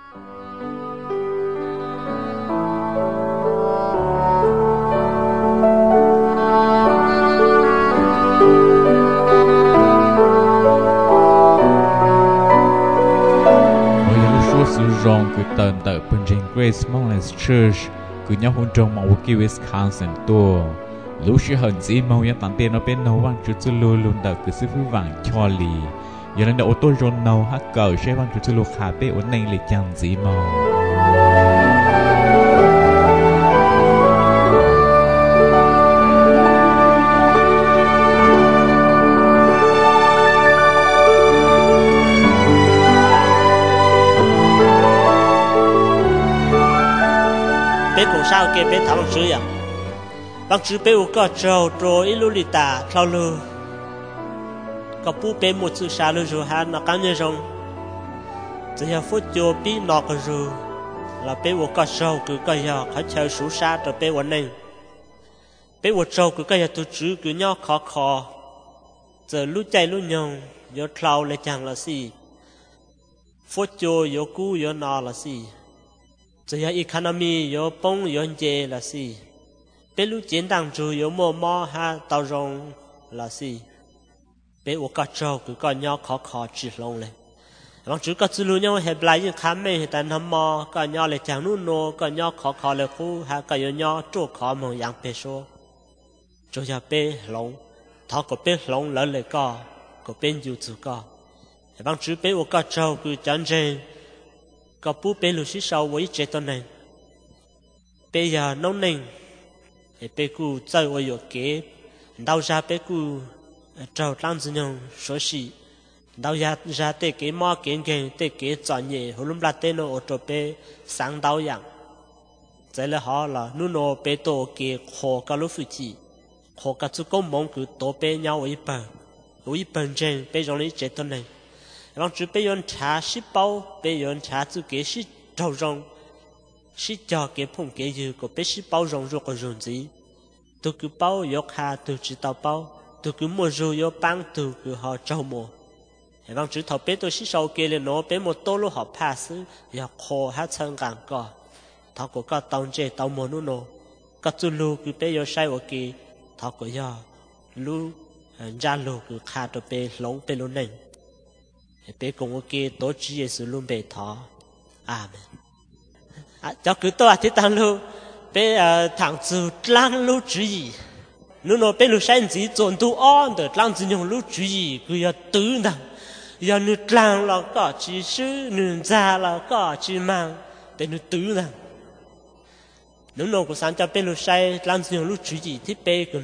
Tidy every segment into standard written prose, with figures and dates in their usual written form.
rong cứ tận tại bên trên Grace Mountains Church cứ nhau hôn trong Milwaukee, Wisconsin tua lúc xưa hận gì màu nhà tặng tiền nó bên nấu vang chút chút luôn luôn tại cứ sư phụ vàng Charlie giờ lần đầu ô tô rôn nấu hát cờ xe vang chút chút luôn khá bé ổn định lịch chẳng gì màu bé cũng sao kia bé thảo bằng chữ à bằng chữ bé có trâu trâu ilulita trâu lư có bố bé một chữ sao lư rồi ha nó cảm nhận rằng chỉ là phút cho bé nọ cái rồi là bé có trâu cứ cái giờ khai chơi số sa cho bé vấn này bé trâu cứ cái giờ tụi chữ cứ nhau khó khó giờ lúc chạy lúc nhông giờ trâu lại chẳng là gì phút cho giờ cũ giờ nọ là gì chỉ là economy có bông có dễ là gì, bé lúc chiến đang chủ có mò ha tàu rong là gì, bé ở các châu cứ có nhau khó khó chỉ long lên, bằng chữ các chữ luôn nhau hệ lại những khám mê tại nằm mò có nhau lại chẳng nuốt nô có nhau khó khó lại khu ha có nhau chỗ khó mà dạng bé số, cho giờ bé long, thọ có bé long lớn lại có bé nhiều chữ có, bằng chữ bé ở các châu cứ chẳng trên có bố bé lúc xí sau với chế tuần này bây giờ nấu nền thì bé cu chơi ở chỗ kế đào ra bé cu trâu trăng gì nhung số xí đào ra tê kế mò kiến kiến tê kế chọn nhẹ hồi lúc là tê nó ở chỗ bé sáng đào dạng vậy là họ là nu nó bé tổ kế khó cả lúc phụ chỉ khó cả chú công mong cứ tổ bé nhau ở bên trên bé trong lý chế tuần này bằng chữ bây giờ trả ship bao bây giờ trả chữ kế ship trâu rong ship cho kế phong kế dư có bé ship bao rong rồi có rong gì tôi cứ bao yok hà tôi chỉ tao bao tôi cứ mua rồi yo băng tôi cứ họ trâu mua bằng chữ thầu bé tôi ship sau kế lên nó bé một tô lô họ pass ya khó hát chân càng co thầu có cả tàu chế tàu mua nó nó cả chữ lu cứ bé yo sai ở kế thầu có ya lu ra lu cứ khá tôi bé lông bé lông này bé cùng ok tổ chức sự luôn bề thọ amen cho cứ tôi thì tăng luôn bé thằng chú lang lúc chú ý nó bé lúc sáng chỉ chuẩn tu on được lang chỉ dùng lúc chú ý cứ要tự năng要你lang了个其实你在了个去忙得你tự năng nó cũng sáng cho bé lúc sáng lang chỉ dùng lúc chú ý thì bé cứ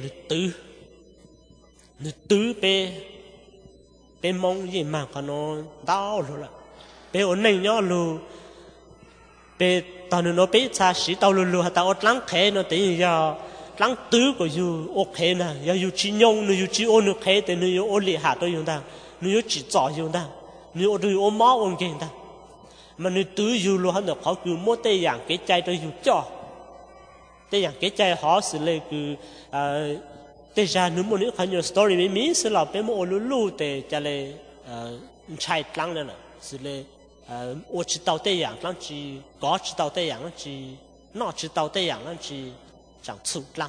你tự bé bé mong gì mà nó đau rồi là bé ổn định nhá luôn bé tao nó bé xa xí tao luôn luôn tao lắng khé nó tí giờ lắng tứ của you ok nè giờ you chỉ nhung nó you chỉ ôn được khé thì nó you ôn lì hạ tôi dùng ta nó you chỉ giỏi dùng ta nó ôn được ôn máu ôn kinh ta mà nó tứ you luôn hắn được họ cứ mua tây dạng cái chai tôi you cho tây dạng cái chai họ xử lý cứ thế ra nếu một những cái story với mình sẽ là bé một lulu để cho lại chạy lăng lên này sẽ là ô chỉ tàu tây洋lăng chỉ có chỉ tàu tây洋lăng chỉ nọ chỉ tàu tây洋lăng chỉ chẳng chịu lăng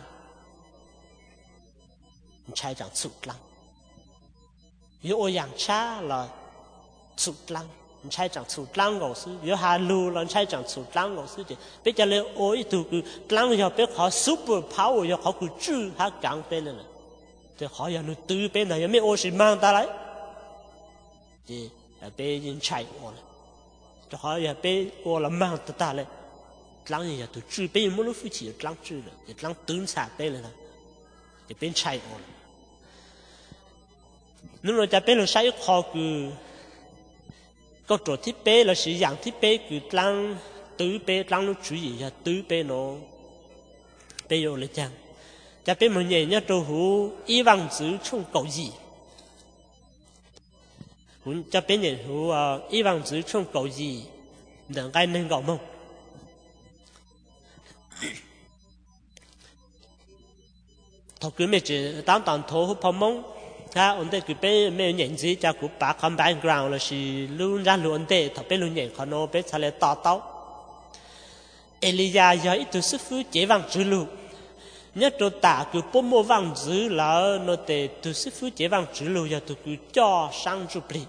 chạy chẳng chịu lăng nếu ô yang cha là chịu lăng chạy chẳng chịu lăng ngầu sư nếu hà lu là chạy chẳng chịu lăng ngầu sư thì bây giờ là ôi tụ cứ lăng giờ bé họ super power giờ họ cứ chữ họ càng bé lên này thì họ giờ nó từ bé này mấy ô xin mang ta lại thì bé yên chạy ô này thì họ giờ bé ô là mang ta lại lăng giờ tụ chữ bé muốn lúc chỉ lăng chữ rồi thì lăng tướng xả bé lên này thì bé chạy ô này nếu mà bé nó sai khó cứ có chỗ thiết bé là sử dụng thiết bé cứ lăng tứ bé lăng nó chú ý là tứ bé nó bé vô lấy chăng cha bé mình nhảy nhá trâu hú y vang chữ chung cầu gì cũng cha bé nhảy hú y vang chữ chung cầu gì đừng cái nên cầu mông thọ cứ mấy chữ tám tàn thô hú phong mông cả ổn định cái bên mấy nhận gì cho cụ bà con background là chỉ luôn ra luôn ổn định thọ bên luôn nhận còn nó bên sao lại tao tao Elia giờ ít sư phụ chế vàng chữ lù nhất đồ tạ cứ bố mua vàng chữ là nó để từ sư phụ chế vàng chữ lù giờ tụi cứ cho sang chụp đi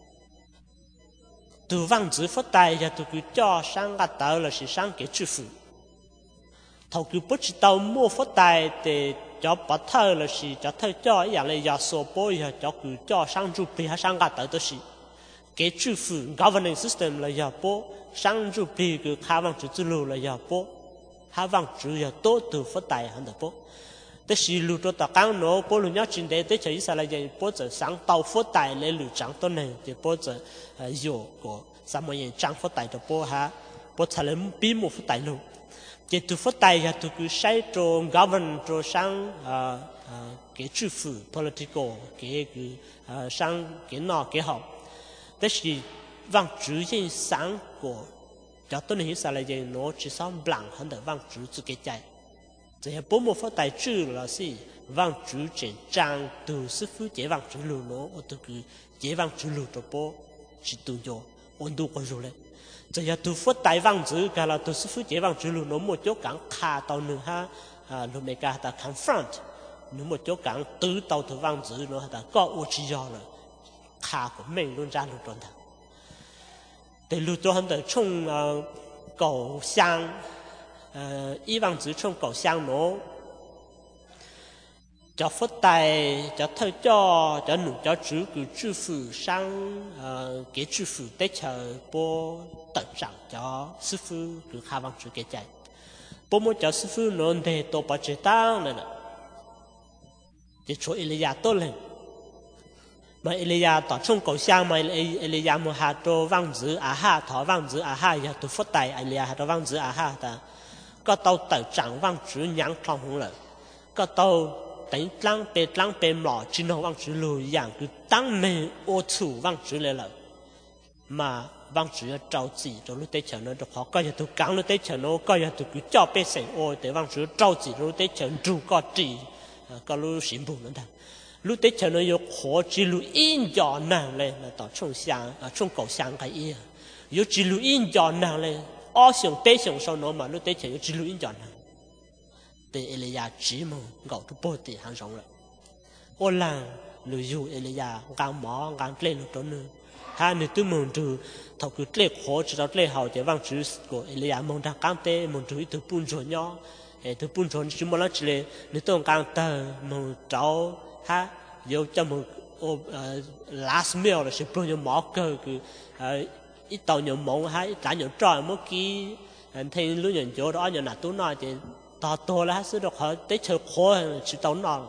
từ vàng chữ phát tài giờ tụi cứ cho sang gạt tao là chỉ sang cái chữ phụ thầu cứ bố chỉ tao mua phát tài để cho bắt thơ là chỉ cho thơ choอย่างเลยgiờ số bố giờ cho cứ cho sang chụp đi hay sang gạt tao đó chỉ cái chữ phụ governing system là giờ bố sang chụp đi cứ khá vàng chữ lù là giờ bố hai vàng chữ giờ tốt từ phát tài hơn được bố thế thì lù cho ta căng nó bố lù nhớ chuyện đấy thế chỉ là gì bố giờ sáng tàu phát tài lấy lù trắng tốt này thì bố giờ nhiều của sao mà những trắng phát tài cho bố ha bố trả lời bí một phát tài lù thì từ phát tài giờ từ cứ sai cho govern cho sang cái chữ phụ political cái sang cái nọ cái học thế thì vàng chữ trên sáng của cho tôi nghĩ sao là gì nó chỉ sao blank hơn được vàng chữ từ cái trái thì bố một phát tài chữ là gì vàng chữ trên trang từ sư phụ chế vàng chữ lù nó ở từ cái chế vàng chữ lù cho bố chỉ từ cho ổn đủ có rồi đấy thì giờ từ phát tài vàng chữ cả là từ sư phụ chế vàng chữ lù nó một chỗ cảng khá tàu nữa ha lúc này cả ta confront nó một chỗ cảng tứ tàu từ vàng chữ nó ta có ô chỉ do là khá của mình luôn ra luôn tròn thẳng để lưu cho hắn để trong cầu sang y vang chữ trong cầu sang nó cho phát tài cho thơ cho nụ cho chữ cứ chữ phụ sang cái chữ phụ để chờ bố tận trạng cho sư phụ cứ khai vang chữ cái chạy bố muốn cho sư phụ nó để tổ bảo chế tăng này nè để cho Elia tốt lên mà Elia tỏ trong cầu sang mà Elia một hạt cho vang chữ ha thọ vang chữ ha giờ tôi phát tài Elia hạt cho vang chữ ha ta có tàu tận trạng vang chữ nhang trong hông lợi có tàu đánh lăng bề mỏ chỉ nó vang chữ lùi dạng cứ tăng mình ô chủ vang chữ lên lợi mà vang chữ trâu chỉ cho lúc tết chờ nó được khó coi giờ tôi cắn lúc tết chờ nó coi giờ tôi cứ cho bê sành ôi để vang chữ trâu chỉ lúc tết chờ trụ có chỉ có lúc xỉn bùn nữa lúc tết chờ nó có khó chỉ lúc in giò nàng lên là tỏ trong sang trong cầu sang cái ý có chỉ lúc in giò nàng lên ở sông tết sông sau nó mà lúc tết chờ có chỉ lúc in giò nàng để Elia chỉ mong gạo cho bố thì hàng sống rồi ô làng lùi dù Elia ngang mỏ ngang lên một chỗ nữa hai người tôi mong từ thầu cứ lệ khó chỉ lệ hậu để vang chữ của Elia mong đang cam tê mong từ từ bún rồi nhau từ bún rồi chỉ mong là chỉ lệ người tôi ngang tờ mong cháu ha yêu cho mong last meal là sẽ bún nhau mỏ cơ cứ ít tàu nhau mong ha ít cả nhau trò mất kí thấy lúc nhận chỗ đó nhau nạt tú nói thì tao là sự được họ tới chờ khó chỉ tao nói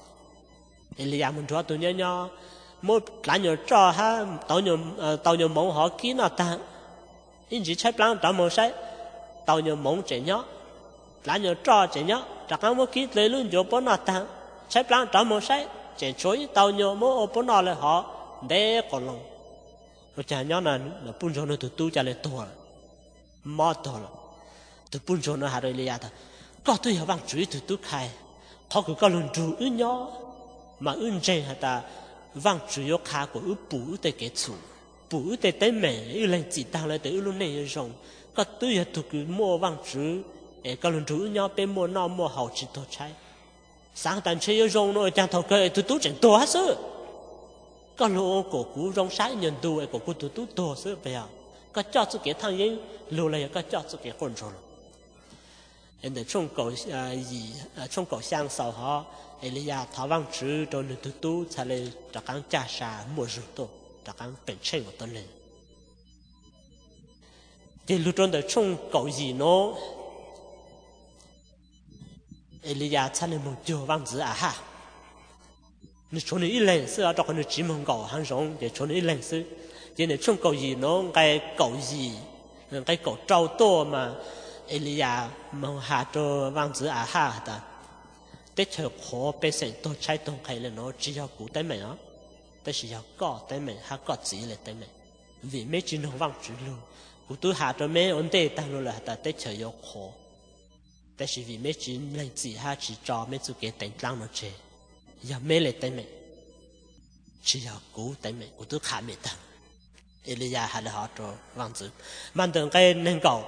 Elia mình cho tôi nhớ mỗi lần nhớ cho ha tao nhớ mong họ kỹ nào ta in chỉ chấp lăng tao mong sai tao nhớ mong chỉ nhớ lần nhớ cho chỉ nhớ chắc ăn mỗi kỹ lấy luôn cho bữa nào ta chấp lăng tao mong sai chỉ chối tao nhớ mỗi bữa nào là họ để còn lòng rồi chả nhớ là bún cho nó từ tu trả lại tuổi mót tuổi từ bún cho nó hà rồi Elia ta có tôi hiểu bằng chữ từ tu khai họ cứ có lần chú ư nhỏ mà ư trên hả ta vang chữ yếu khá của ư bù để cái chủ bù để tới mẹ ư lên chỉ tăng lại tới ư luôn này rồi có tôi hiểu tôi cứ mua vang chữ có lần chú ư nhỏ bên mua nó mua hậu chỉ tổ trái sáng tận chơi rồi nó chẳng thầu cái tôi tu chẳng tổ hết sự có lô của cú rong sái nhận tu của cú tu tổ sự bây giờ có cho sự cái thằng ấy lô này có cho sự cái con rồi em để trong cầu gì trong cầu sang sau họ Elia tháo vang chữ cho người tu才来找刚加沙末日多找刚本身我都能để lúc trong để trong cầu gì nó Elia才能蒙救王子哈你从你一认识啊，找个你只蒙cầu hàng rong để从你一认识để để trong cầu gì nó cái cầu gì cái cầu trâu to mà Elia mong hạ cho vang chữ ha ta tết chờ khó bé sen tôi trái đông khai là nó chỉ có cụ tới mình áแต่是要搞tới mình ha có gì là tới mình vì mấy chuyện nó vang chữ luôn cụ tôi hạ cho mấy ổn định tăng luôn là ta tết chờ có khóแต่是vì mấy chuyện lên gì ha chỉ cho mấy chú cái đánh lăng nó chơi giờ mấy là tới mình chỉ là cú tại mình cú tôi khám mệt tăng Elia hay là họ cho vang tử mang từng cái nên cầu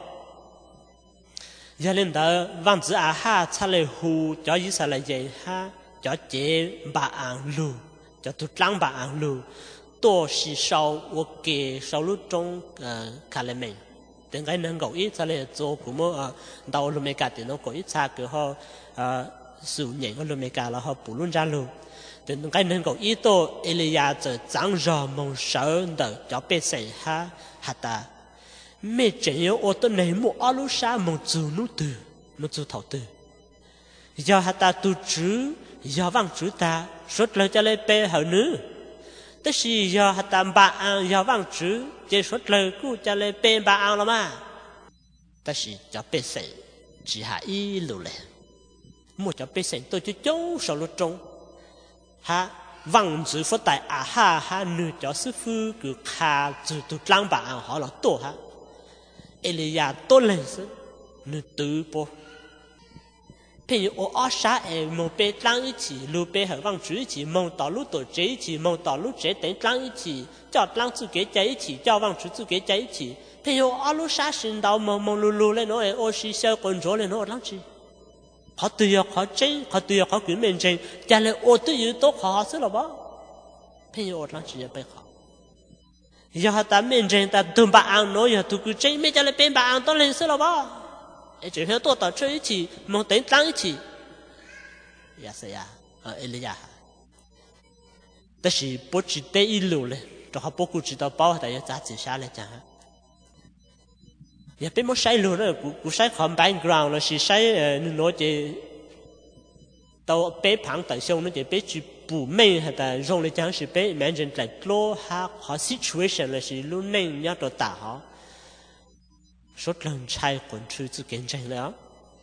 giờ lên đó vang tử à ha cha lệ hù cho ý sao lại vậy ha cho chế bà ăn lu cho tôi trắng bà ăn lu多是少我给少路中看了没？等个能够一出来做古么到路没干的那个一查个好数年个路没干了好不论家路，等个能够一到伊利亚这长着梦想的叫别谁哈哈达，没真有我的内幕阿路沙梦做努的梦做头的，要哈达都知要忘知他说了就来背后呢。แต่สิยาหัตถ์บาอังยาวังจื้อเจสุดเลยกูจะเลยเป็นบาอังละมาแต่สิจะเป็นเสงจีหาอีลุเลยมั่วจะเป็นเสงตัวจะจ้องสรุปจงฮะวังจื้อฝนแต่อาฮาฮะนึกจะซื้อฟื้นกูขาจื้อตุลังบาอังหอละตัวฮะเอลียาตัวเลยสินึกตื้อปะ譬如我阿啥梦被当一起，路被和往住一起，梦到路多在一起，梦到路在等当一起，叫当自己在一起，叫往住自己在一起。譬如阿路啥神道梦梦路路嘞，我是小工作嘞，我啷去？เขาตัวอยากเขาเจงเขาตัวอยากเขาขึ้นเป็นเจงแต่เลย我ตัวอยู่ตัวเขาสิหรอบ่譬如我啷去ไปเขาอยากแต่เป็นเจงแต่ตัวบ้าอังน้อยอยากตัวกูเจงไม่จะเลยเป็นบ้าอังตัวเล่นสิหรอบ่只要多到这一起，梦等当一起，也是呀，伊利亚。但是不知得一路嘞，就好不顾知道包大家咋子下来讲哈。也别么晒路了，古晒 background 了，是晒那些到北旁的时候，那些北去补美还的用来讲是北 imagine 在多好 situation 了是路内要多大哈。số lần trai quần truy sự kiện tranh đó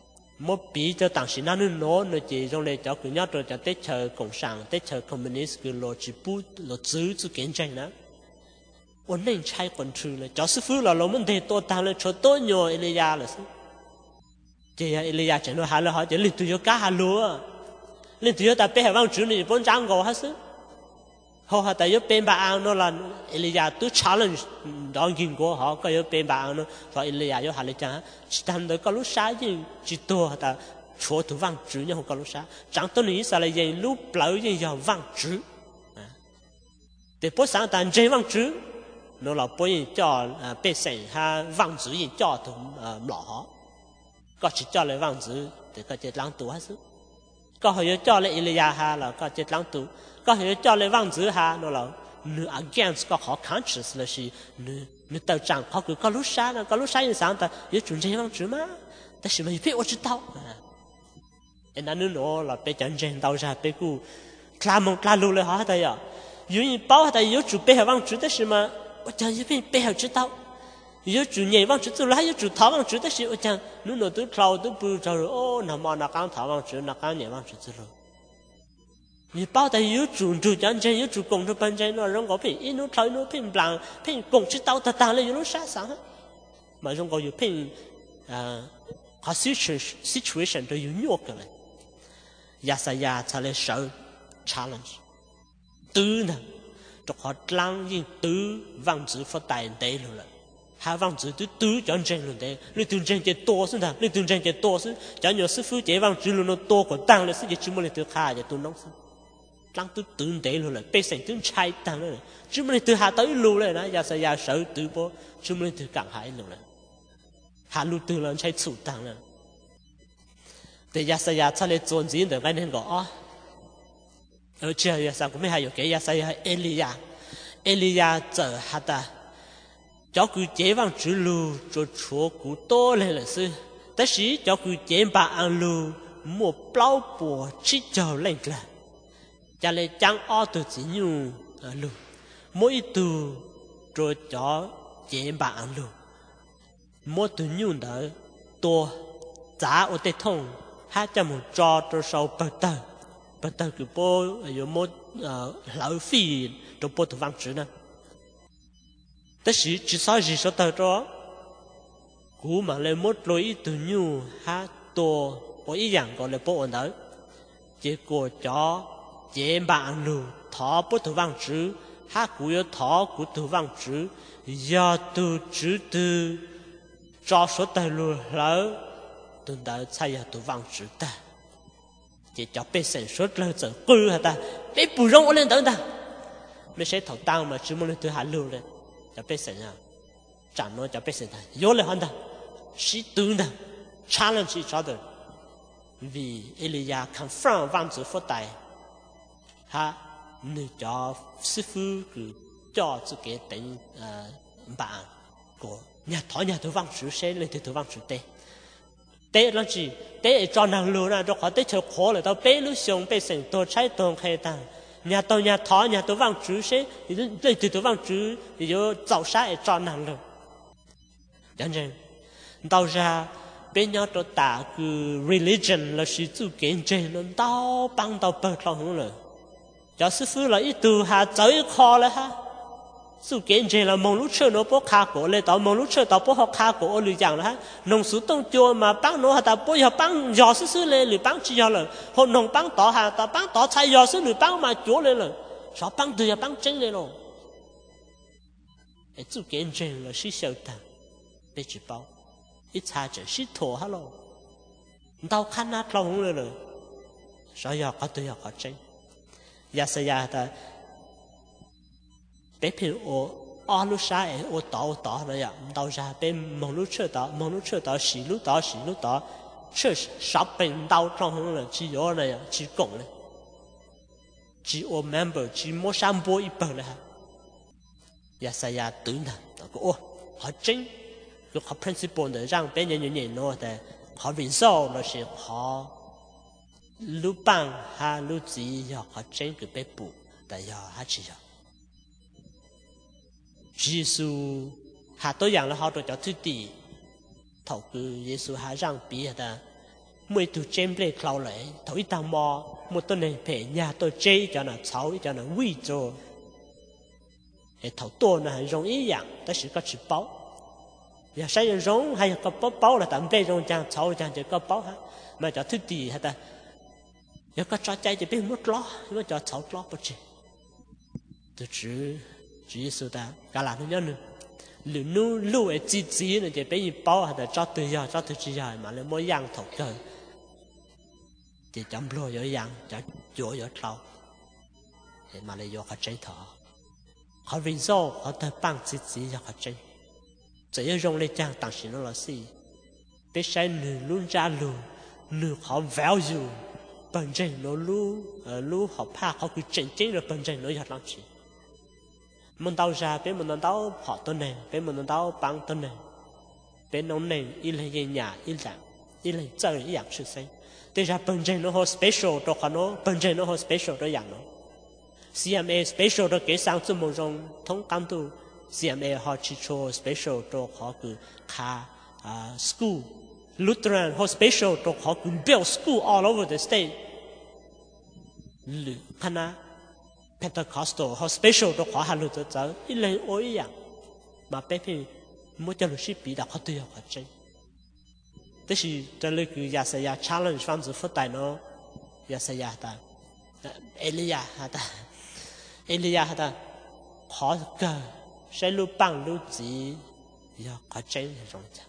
một bí cho tặng sĩ năng nó chỉ trong này cho cứ nhớ rồi cho tết chờ cộng sản tết chờ communist cứ lo chỉ bút lo giữ sự kiện tranh đó ổn định trai quần truy là cho sư phụ là lo muốn để tôi tăng lên cho tôi nhiều Elia là sao chỉ Elia chỉ nói hà là họ chỉ liên tục cho cá hà lúa liên tục cho ta bé hải vang chữ này bốn trang gò hết sức họ họ tại bên bà anh nó là Elia tôi challenge đón kinh của họ có bên bà anh nó và Elia yo hà lấy chăng chỉ tham tới có lúc sáng nhưng chỉ tôi ta chúa thủ vang chữ nhưng không có lúc sáng chẳng tôi nghĩ sao lại vậy lúc lâu nhưng giờ vang chữ để bố sáng ta chơi vang chữ nó là bố nhìn cho bên sảnh ha vang chữ nhìn cho thủ lọ có chỉ cho lại vang chữ để có thể lãng tụ hết sức có họ cho lại Elia ha là có thể lãng tụ có thể cho lại vang chữ ha nó là nữ against có họ conscious là gì nữ tàu chẳng họ cứ có lúc sáng như sáng ta yếu chuẩn chơi vang chữ mà ta chỉ mới biết tôi tao em đã nó là bây giờ chơi tao ra bây giờ làm lù lại họ thấy à yếu như bao họ thấy yếu chủ bây giờ vang chữ ta chỉ mà tôi chẳng biết bây giờ tao yếu chủ nhảy vang chữ tôi yếu chủ tháo vang chữ ta chỉ tôi chẳng nó tôi tháo tôi bự rồi ô nằm mà càng tháo vang chữ càng nhảy vang chữ rồi你包的有主讲真有主公的本真，那人家偏一路跳一路偏blanc偏公知道他当然有路杀伤，嘛人家有偏好 situation 都有弱个嘞，亚萨亚才来受 challenge， 对呢，就好当因对王子发大对了。hai vang chữ tứ chọn tranh luôn đấy, lấy từng tranh cái to xuống thằng, lấy từng tranh cái to xuống, chọn nhiều sư phụ chế vang chữ luôn nó to còn tăng lên, sư chế chữ mới lấy từ khai để tôi nóng xuống, tăng tứ đấy luôn là, bây giờ từng chai tăng lên, chữ mới lấy từ hạ tới luôn lên đó, giờ sẽ giờ sợ từ bố, chữ mới lấy từ cảng hải luôn lên, hạ luôn từ lên chai chủ tăng lên, để giờ sẽ giờ thay lấy chọn gì để cái nên gọi, ở chưa giờ sao cũng mấy hay cái giờ sẽ Elia giờ hạ ta cho cứ chế vang chữ lù cho chúa cú to lên là sư tất sĩ cho cứ chế bà ăn lù một bao bùa chỉ cho lên là cho lên trang o từ chỉ nhu lù mỗi từ rồi cho chế bà ăn lù mỗi từ nhu đó to giá ở đây thông hai trăm một cho sau bờ tờ cứ bố ở một lão phi cho bố từ vang chữ này tất sĩ chỉ sao gì sao tao cho cú mà lấy một lối từ nhu ha to có ý dạng gọi là bộ ổn đấy chỉ của cho chế bạn lù thọ bố thủ vang chữ hát cú yếu thọ cú thủ vang chữ do tu chữ tư cho số tài lù lỡ tuần tới sai giờ thủ vang chữ ta chỉ cho bé sản xuất lên giờ cư hả ta bé bù rong lên tới ta mới sẽ thầu tao mà chứ muốn lên từ hạ lù lên cho bé sản à chẳng nói cho bé sản ta vô lên hơn ta sĩ tướng ta challenge each other vì Elia confront vang chữ phốt tài ha nữ cho sư phụ cứ cho tự cái tính bạn của nhà thủ vang chữ sẽ lên từ thủ vang chữ tế là gì tế cho nàng lừa ra cho họ tế chờ khó là tao bé lúc xong bé sinh tôi trái tôi khai ta nhà tôi vang chữ sẽ lên từ tôi vang chữ thì vô giàu sai cho nàng lừa chẳng hạn tao ra bên nhau cho ta cứ religion là sự tu kiến trên nó tao bằng tao bớt lòng rồi cho sư phụ là ít tu hà tới khó là ha sự kiện trên là mong lúc chơi nó bố khá cổ lên tao mong lúc chơi tao bố học khá cổ lười giảng là ha nông số tông chùa mà bác nó hà ta bố giờ bác giờ sư lên lười bác chỉ giờ là hôm nông bác tỏ hà ta bác tỏ thay giờ sư lười bác mà chúa lên là sao bác từ giờ bác chân lên rồi cái sự kiện trên là sự sầu ta bị chỉ bảo ít xa chỉ sự thổ ha lo tao khăn nát lòng lên rồi sao giờ có từ giờ có chân giờ sẽ giờ ta bé phiền ô lúc sáng ô tỏ rồi ạ tao ra bên mong lúc chơi tao xí lúc tao chơi sắp bên tao trong hôm là chỉ ở này chỉ cộng này chỉ ô member chỉ mua sản bố ít bờ này giờ sẽ giờ tưởng là ô họ chính lúc họ principle để rằng bên những nó để họ vì sao nó sẽ họ lúc bằng ha lúc gì giờ họ chính cái bé bù tại giờ họ chỉ giờ Giêsu hà tôi rằng là họ được cho thứ tỷ thầu cứ Giêsu hà rằng bị ta mỗi từ trên lên khâu lại thầu ít tao mò một tuần này phải nhà tôi chơi cho nó cháu cho nó vui cho để thầu tôi là rong ý dạng ta sẽ có chữ báo giờ sai rong hay có báo là tạm đây rong chàng cháu chàng chỉ có báo ha mà cho thứ tỷ hả ta giờ có cho chạy thì biết mất lo nhưng cho cháu lo bất chứ từ chữ Giêsu ta cả là nó nhớ nữa lưu ấy chỉ này chỉ bây giờ bao hạt cho từ chỉ giờ mà lấy mỗi dạng thầu trời chỉ chấm lo ở dạng cho chỗ ở trâu để mà lấy vô họ chơi thọ họ vì sao họ ta bằng chỉ cho họ chơi chỉ dùng lấy trang tặng xin nó là gì biết sai nửa luôn ra luôn nửa họ value bản chất nó lu họ pa họ cứ chính rồi bản chất nó giật lắm chỉ mình tao ra bên mình tao họ tên này bên mình tao bằng tên này bên nông này ít là gì nhà ít là chơi ít dạng sự sinh thế ra bản chất nó ho special đó họ nó bản chất nó ho special đó dạng nó CMA special đó cái sang cho một trong thông cảm tu CMA họ chỉ cho special đó họ cứ khá school Lutheran ho special đó họ cứ build school all over the state khá na Pentecostal họ special đó họ hành được tới ít lên ối dạng mà bé thì mỗi cho luật sư bị đặt họ tự họ chơi thế thì cho nên cứ giả sử challenge fan sự phát tài nó giả sử ta Elia ta họ cơ sẽ lưu bằng lưu gì giờ họ chơi rồi chứ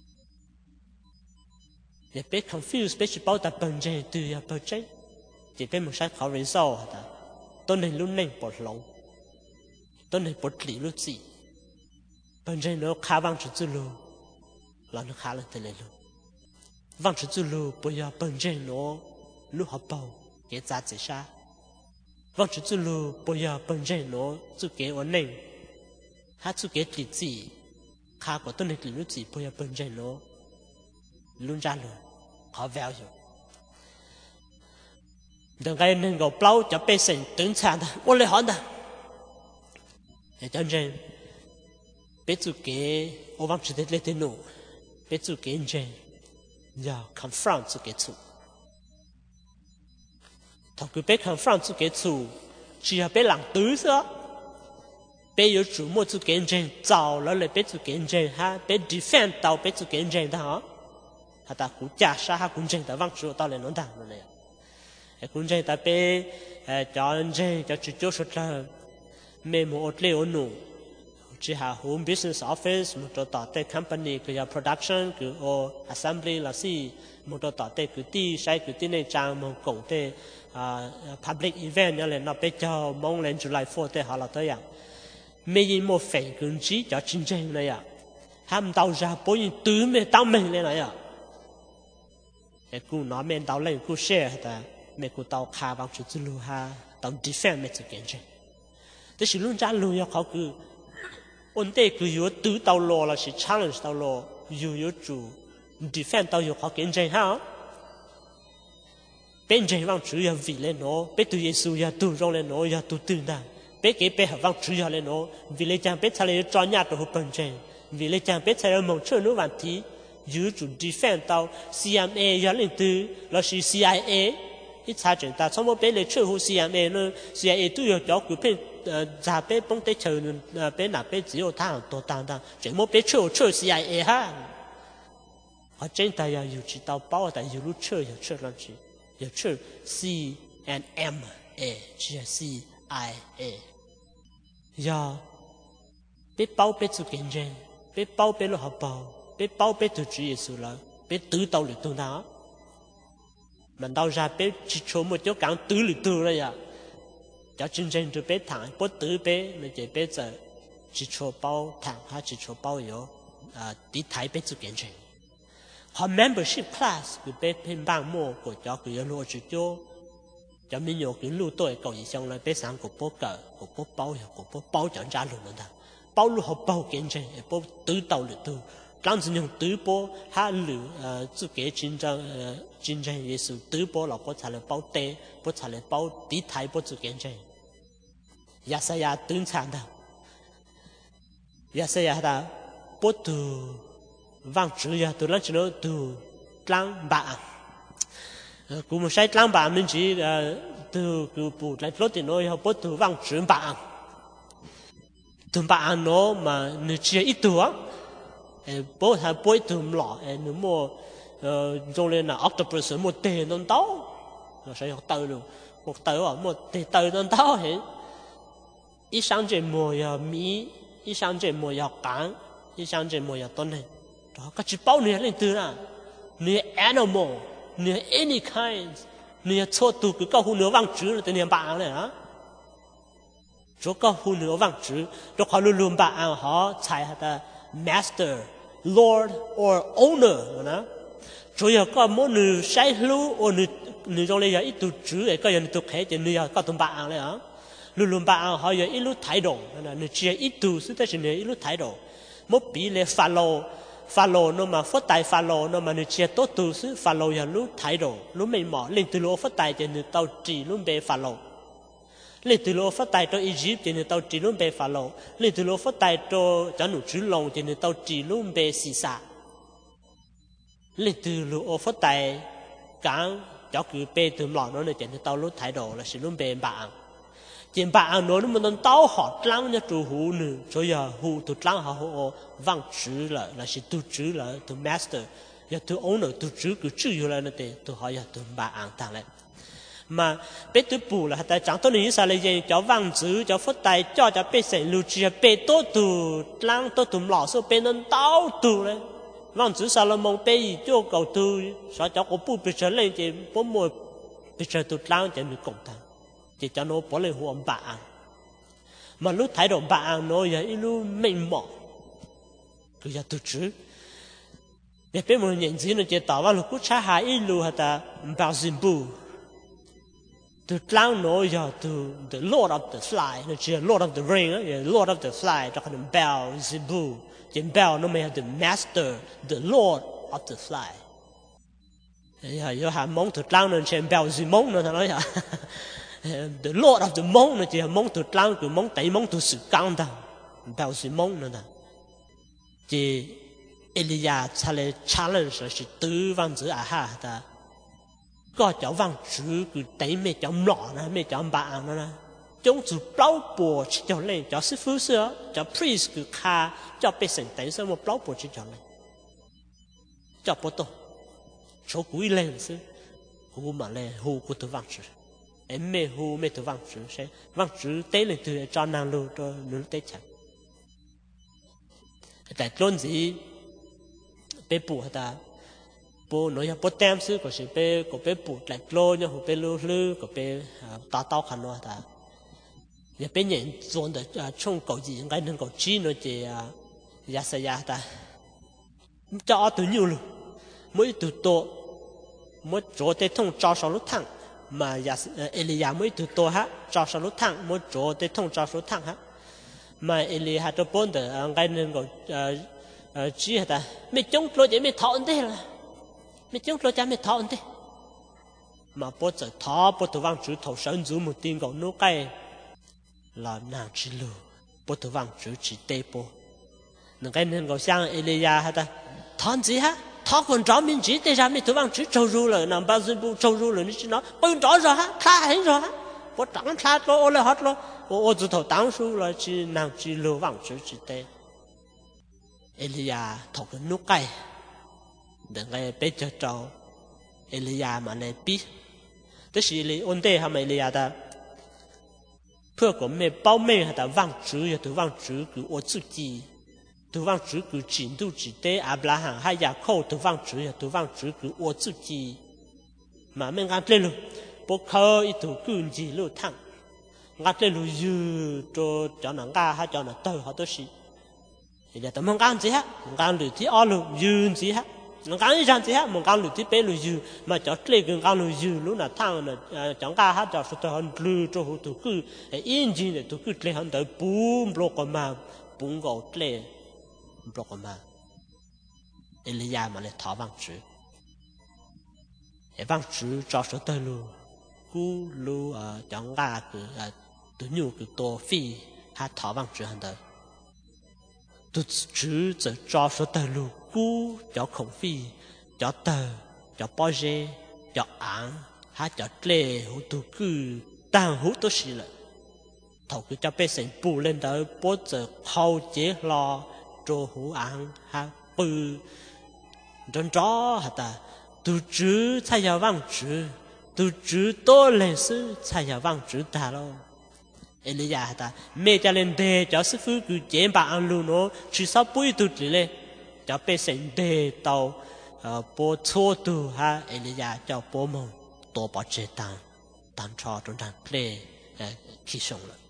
để bé confused bé chỉ bảo ta bận chơi từ giờ bận chơi chỉ bé một sai họ result ta tôi này luôn nên bột lẩu tôi này bột lì luôn gì bên trên nó khá vang chữ luôn là nó khá là thế này luôn vang chữ luôn bây giờ bên trên nó lúc học bầu cái giá trị sao vang chữ luôn bây giờ bên trên nó chữ cái ổn định hát chữ cái lì gì khá của tôi này lì luôn gì bây giờ bên trên nó luôn ra luôn họ vào rồi đừng cái nên gò plau cho bé sinh tưởng chán ta, tôi lấy hỏi ta, để cho nên bé chủ kế ô vang chỉ để lấy tiền nô, bé chủ kế nên giờ confront chủ kế chủ, thằng cứ bé confront chủ kế chủ, chỉ là bé lặng tứ sao, bé有主摸主kế nên找了嘞bé chủ kế nên ha, bé defend 到bé主kế nên ta hả,他ta cũng trả sa ha cũng nên ta vang chủ到嘞能打了嘞。 cũng chơi ta bé cho chơi cho chú chú sốt là mẹ một leo nụ chỉ hà home business office một trò tỏ tê company cứ production cứ assembly là gì một trò tỏ tê cứ ti sai cứ ti này trang một cổng tê public event như là nó bé cho mong lên July 4 tê họ là tới à mẹ gì một phèn cứ chỉ cho chiến tranh này à ham tàu ra bố như tứ mẹ tao mình lên này à cái cú nó mẹ tao lên cú share ta mẹ cú tao khá bằng chút lưu ha tao defend mẹ sự kiện gì thế sự luôn trả lưu họ cứ ổn định cứ yếu tứ tao lo là sự challenge tao lo yếu chủ defend tao yếu họ kiện gì ha bên trên vang chủ yếu vì lên nó bên tu Giêsu yếu tu rong lên nó yếu tu tư đa bên cái bên vang chủ yếu lên nó vì lên trang bên thay lấy cho nhà đồ bên trên vì lên trang bên thay lấy mong chơi nó vấn đề yếu chủ defend tao CMA yếu lên từ là sự CIA ít xa chuyện ta xong rồi bên lấy chơi hồ CMA nó CIA tu yếu cho cứ bên giả bên bông tê chơi bên nào bên chỉ có thằng tổ tàng ta chuyện mỗi bên chơi CIA ha ở trên ta yếu chỉ tao bảo ta yếu lúc chơi làm gì yếu chơi CNMA chỉ là CIA ya biết bao biết sự kiện gì biết bao biết lo học bao biết bao biết tu chỉ Giêsu là biết tứ tao luyện tu nào mình đào ra biết chỉ cho một chỗ càng tứ luyện tu rồi ya cho chân chân tu biết thằng biết tứ biết mình chỉ biết giờ chỉ cho bao thằng hay chỉ cho bao yếu đi thái biết sự kiện gì họ membership class cứ biết thêm bang mua của cho cứ yếu lo chỉ cho mình nhiều cái lưu tuổi cầu gì xong là biết sáng của bố cờ của bố bao chọn ra luôn nữa bao lúc họ bao kiến chơi bố tứ tàu lửa tu đang dùng tứ bố ha lửa tự kế chiến tranh Giêsu tứ bố là bố trả lời bao tê bố trả lời bao tí thái bố tự kiến chơi ya sa ya tương sản đó ya sa ya đó bố tu vang chữ ya tu lăng chữ tu lăng bạ cú một sai lăng bạ mình chỉ từ cú bù lại lót tiền nói họ bố tu vang chữ bạ tụm bạ nó mà nửa chia ít tuổi bố thà bố tụm lọ nửa mua trong lên là octopus một tê non táo nó sẽ học tàu luôn một tàu à một tê tàu non táo hết ít sáng chơi mùa ya mỹ ít sáng chơi mùa ya cán ít sáng chơi mùa ya tôn này đó các chỉ bao nửa lên từ là nửa animal nửa any kind nửa cho tụ cứ câu nửa vang chữ là tên nửa bạ này hả chỗ có phụ nữ vang chữ chỗ họ luôn luôn bảo họ chạy hả master lord or owner đó chỗ giờ có mỗi nữ sai lưu or nữ trong này giờ ít tụ chữ ấy có giờ tụ hết thì nữ giờ có tụm bảo này hả luôn luôn bảo họ giờ ít lúc thái độ nữ chỉ ít tụ sự tại nữ ít lúc thái độ mỗi bị le follow nó mà phát tài follow nó mà nữ chỉ tốt tụ sự follow giờ lúc thái độ lúc mình mỏ lên từ lúc phát tài thì nữ tao chỉ lúc bé follow lên từ lúc phát tài cho Egypt thì người tao chỉ luôn về Pharaoh lên từ lúc phát tài cho nụ chữ lòng thì người tao chỉ luôn về Sisa lên từ lúc phát tài cán cho cứ về từ lọ nó thì người tao lúc thái độ là chỉ luôn về bạn chỉ bạn nó mình tao họ lăng cho chủ hữu nữa cho giờ hữu tụt lăng họ vang chữ là chỉ tụt chữ là tụt master giờ tụt owner tụt chữ cứ chữ là nó thì tụt họ giờ tụt bạn thằng lại mà bé tụi bù là tại chẳng tôi nghĩ sao lại vậy cho vang chữ cho phát tài cho bé sẽ lưu trì bé tốt tụ lăng tốt tụm lọ số bé nên tao tụ đấy vang chữ sao là mong bé gì cho cầu tụ sao cho có bù bé trở lên thì bố mồi bé trở tụ lăng thì mình cộng thằng thì cho nó bỏ lên hồ bạn mà lúc thái độ bạn nó giờ lúc mình mỏ cứ giờ tụ chữ bé một nhận gì nó chỉ tao vào lúc cú cha hai lúc hả ta bảo Zimbu từ lang nó giờ từ the Lord of the Fly nó chỉ Lord of the Ring Lord of the Fly cho cái bell Zimbu cái bell nó mới là the Master the Lord of the Fly giờ hà mong từ lang nó chỉ bell Zimong nó nói hả the Lord of the Mong nó chỉ mong từ lang cứ mong tây mong từ sự căng thẳng bell Zimong nó là chỉ Elia challenge là chỉ tư văn chữ à ha ta có cháu vang chữ cứ thấy mẹ cháu lọ nè mẹ cháu bạn nó nè chúng chữ bao bùa chỉ cho lên cháu sư phụ sửa cháu priest cứ kha cháu bị sành thấy sao một bao bùa chỉ cho lên cháu bố tô cháu cúi lên sư hú mà lệ hú của tôi vang chữ em mê hú mê tôi vang chữ tế lên từ cho nàng lưu cho nữ tế chẳng tại luôn gì bé bù ta bố nói bố tem sư của sự bé của bé bù lại lô nhau của bé lư lư của bé tao khăn nó ta nhà bé nhận dọn được trong cầu gì cái nên cầu chi nó chỉ ya sa ya ta cho từ nhiều luôn mỗi từ to mỗi chỗ để thông cho số lúc thẳng mà ya Elia mỗi từ to ha cho số lúc thẳng mỗi chỗ để thông cho số thẳng ha mà Elia cho bốn được cái nên cầu chi ta mấy chúng tôi để mấy thọ thế là mấy chúng tôi cho mấy thọ thế mà bố giờ thọ bố từ vang chữ thầu sơn giữ một tiếng cầu nô cái là nàng chỉ lừa bố từ vang chữ chỉ tê bố nâng cái nên cầu sang Elia ha ta thon gì ha thọ còn rõ mình chỉ tê ra mấy từ vang chữ trâu ru rồi nằm bao nhiêu bu trâu ru rồi nó chỉ nói bưng rõ rồi ha khai hết rồi ha bố chẳng khai lo ô là hết lo ô từ thầu táng su là chỉ nàng chỉ lừa vang chữ chỉ tê Elia thọ cái nô cái đừng cái bé cho trâu Elia mà này biết tức là lý ổn định hàm Elia ta phước của mẹ bao mẹ hay ta vang chữ ya tu vang chữ cứ ô chữ gì tu vang chữ cứ chín tu chỉ tế Abraham hay Jacob tu vang chữ ya tu vang chữ cứ ô chữ gì mà mình ngắt lên luôn bố khơi ít tu cứ gì luôn thằng ngắt lên luôn dư cho nó ga hay cho nó tơi họ tôi xí thì là tụi mình ngắt gì ha ngắt được thì ở luôn dư gì ha nó gắn ra gì hết một gắn lụt tí bé lụt dư mà cho lấy cái gắn lụt dư lúc nào thằng là chẳng cả hát cho số tôi hơn lừa cho họ tụi cứ yên gì để tụi cứ lấy hơn tới bùm block mà bùm gạo lấy block mà Elia mà lấy tháo vang chữ vang chữ cho số tôi luôn cú lu chẳng cả cái tụi nhiều cái tổ phi hát tháo vang chữ hơn tới tụi chữ giờ cho số tôi luôn cú cho khổng phi cho tờ cho bao giờ cho án hay cho lệ hữu tu cư tăng hữu tu sĩ lợi thầu cứ cho bé sinh bù lên đó bố giờ khâu chế lo cho hữu án hay bự trong đó hả ta tu chữ才要忘chữ tu chữ多lên sư 才要忘chữ ta lo Elia hả ta mẹ cho lên đề cho sư phụ cứ chế bà ăn luôn nó chỉ sao bùi tu chỉ lên cho bé sinh đề tàu bố chua tu ha Elia cho bố mong tổ bảo chế tăng cho trong thằng lệ khi sống了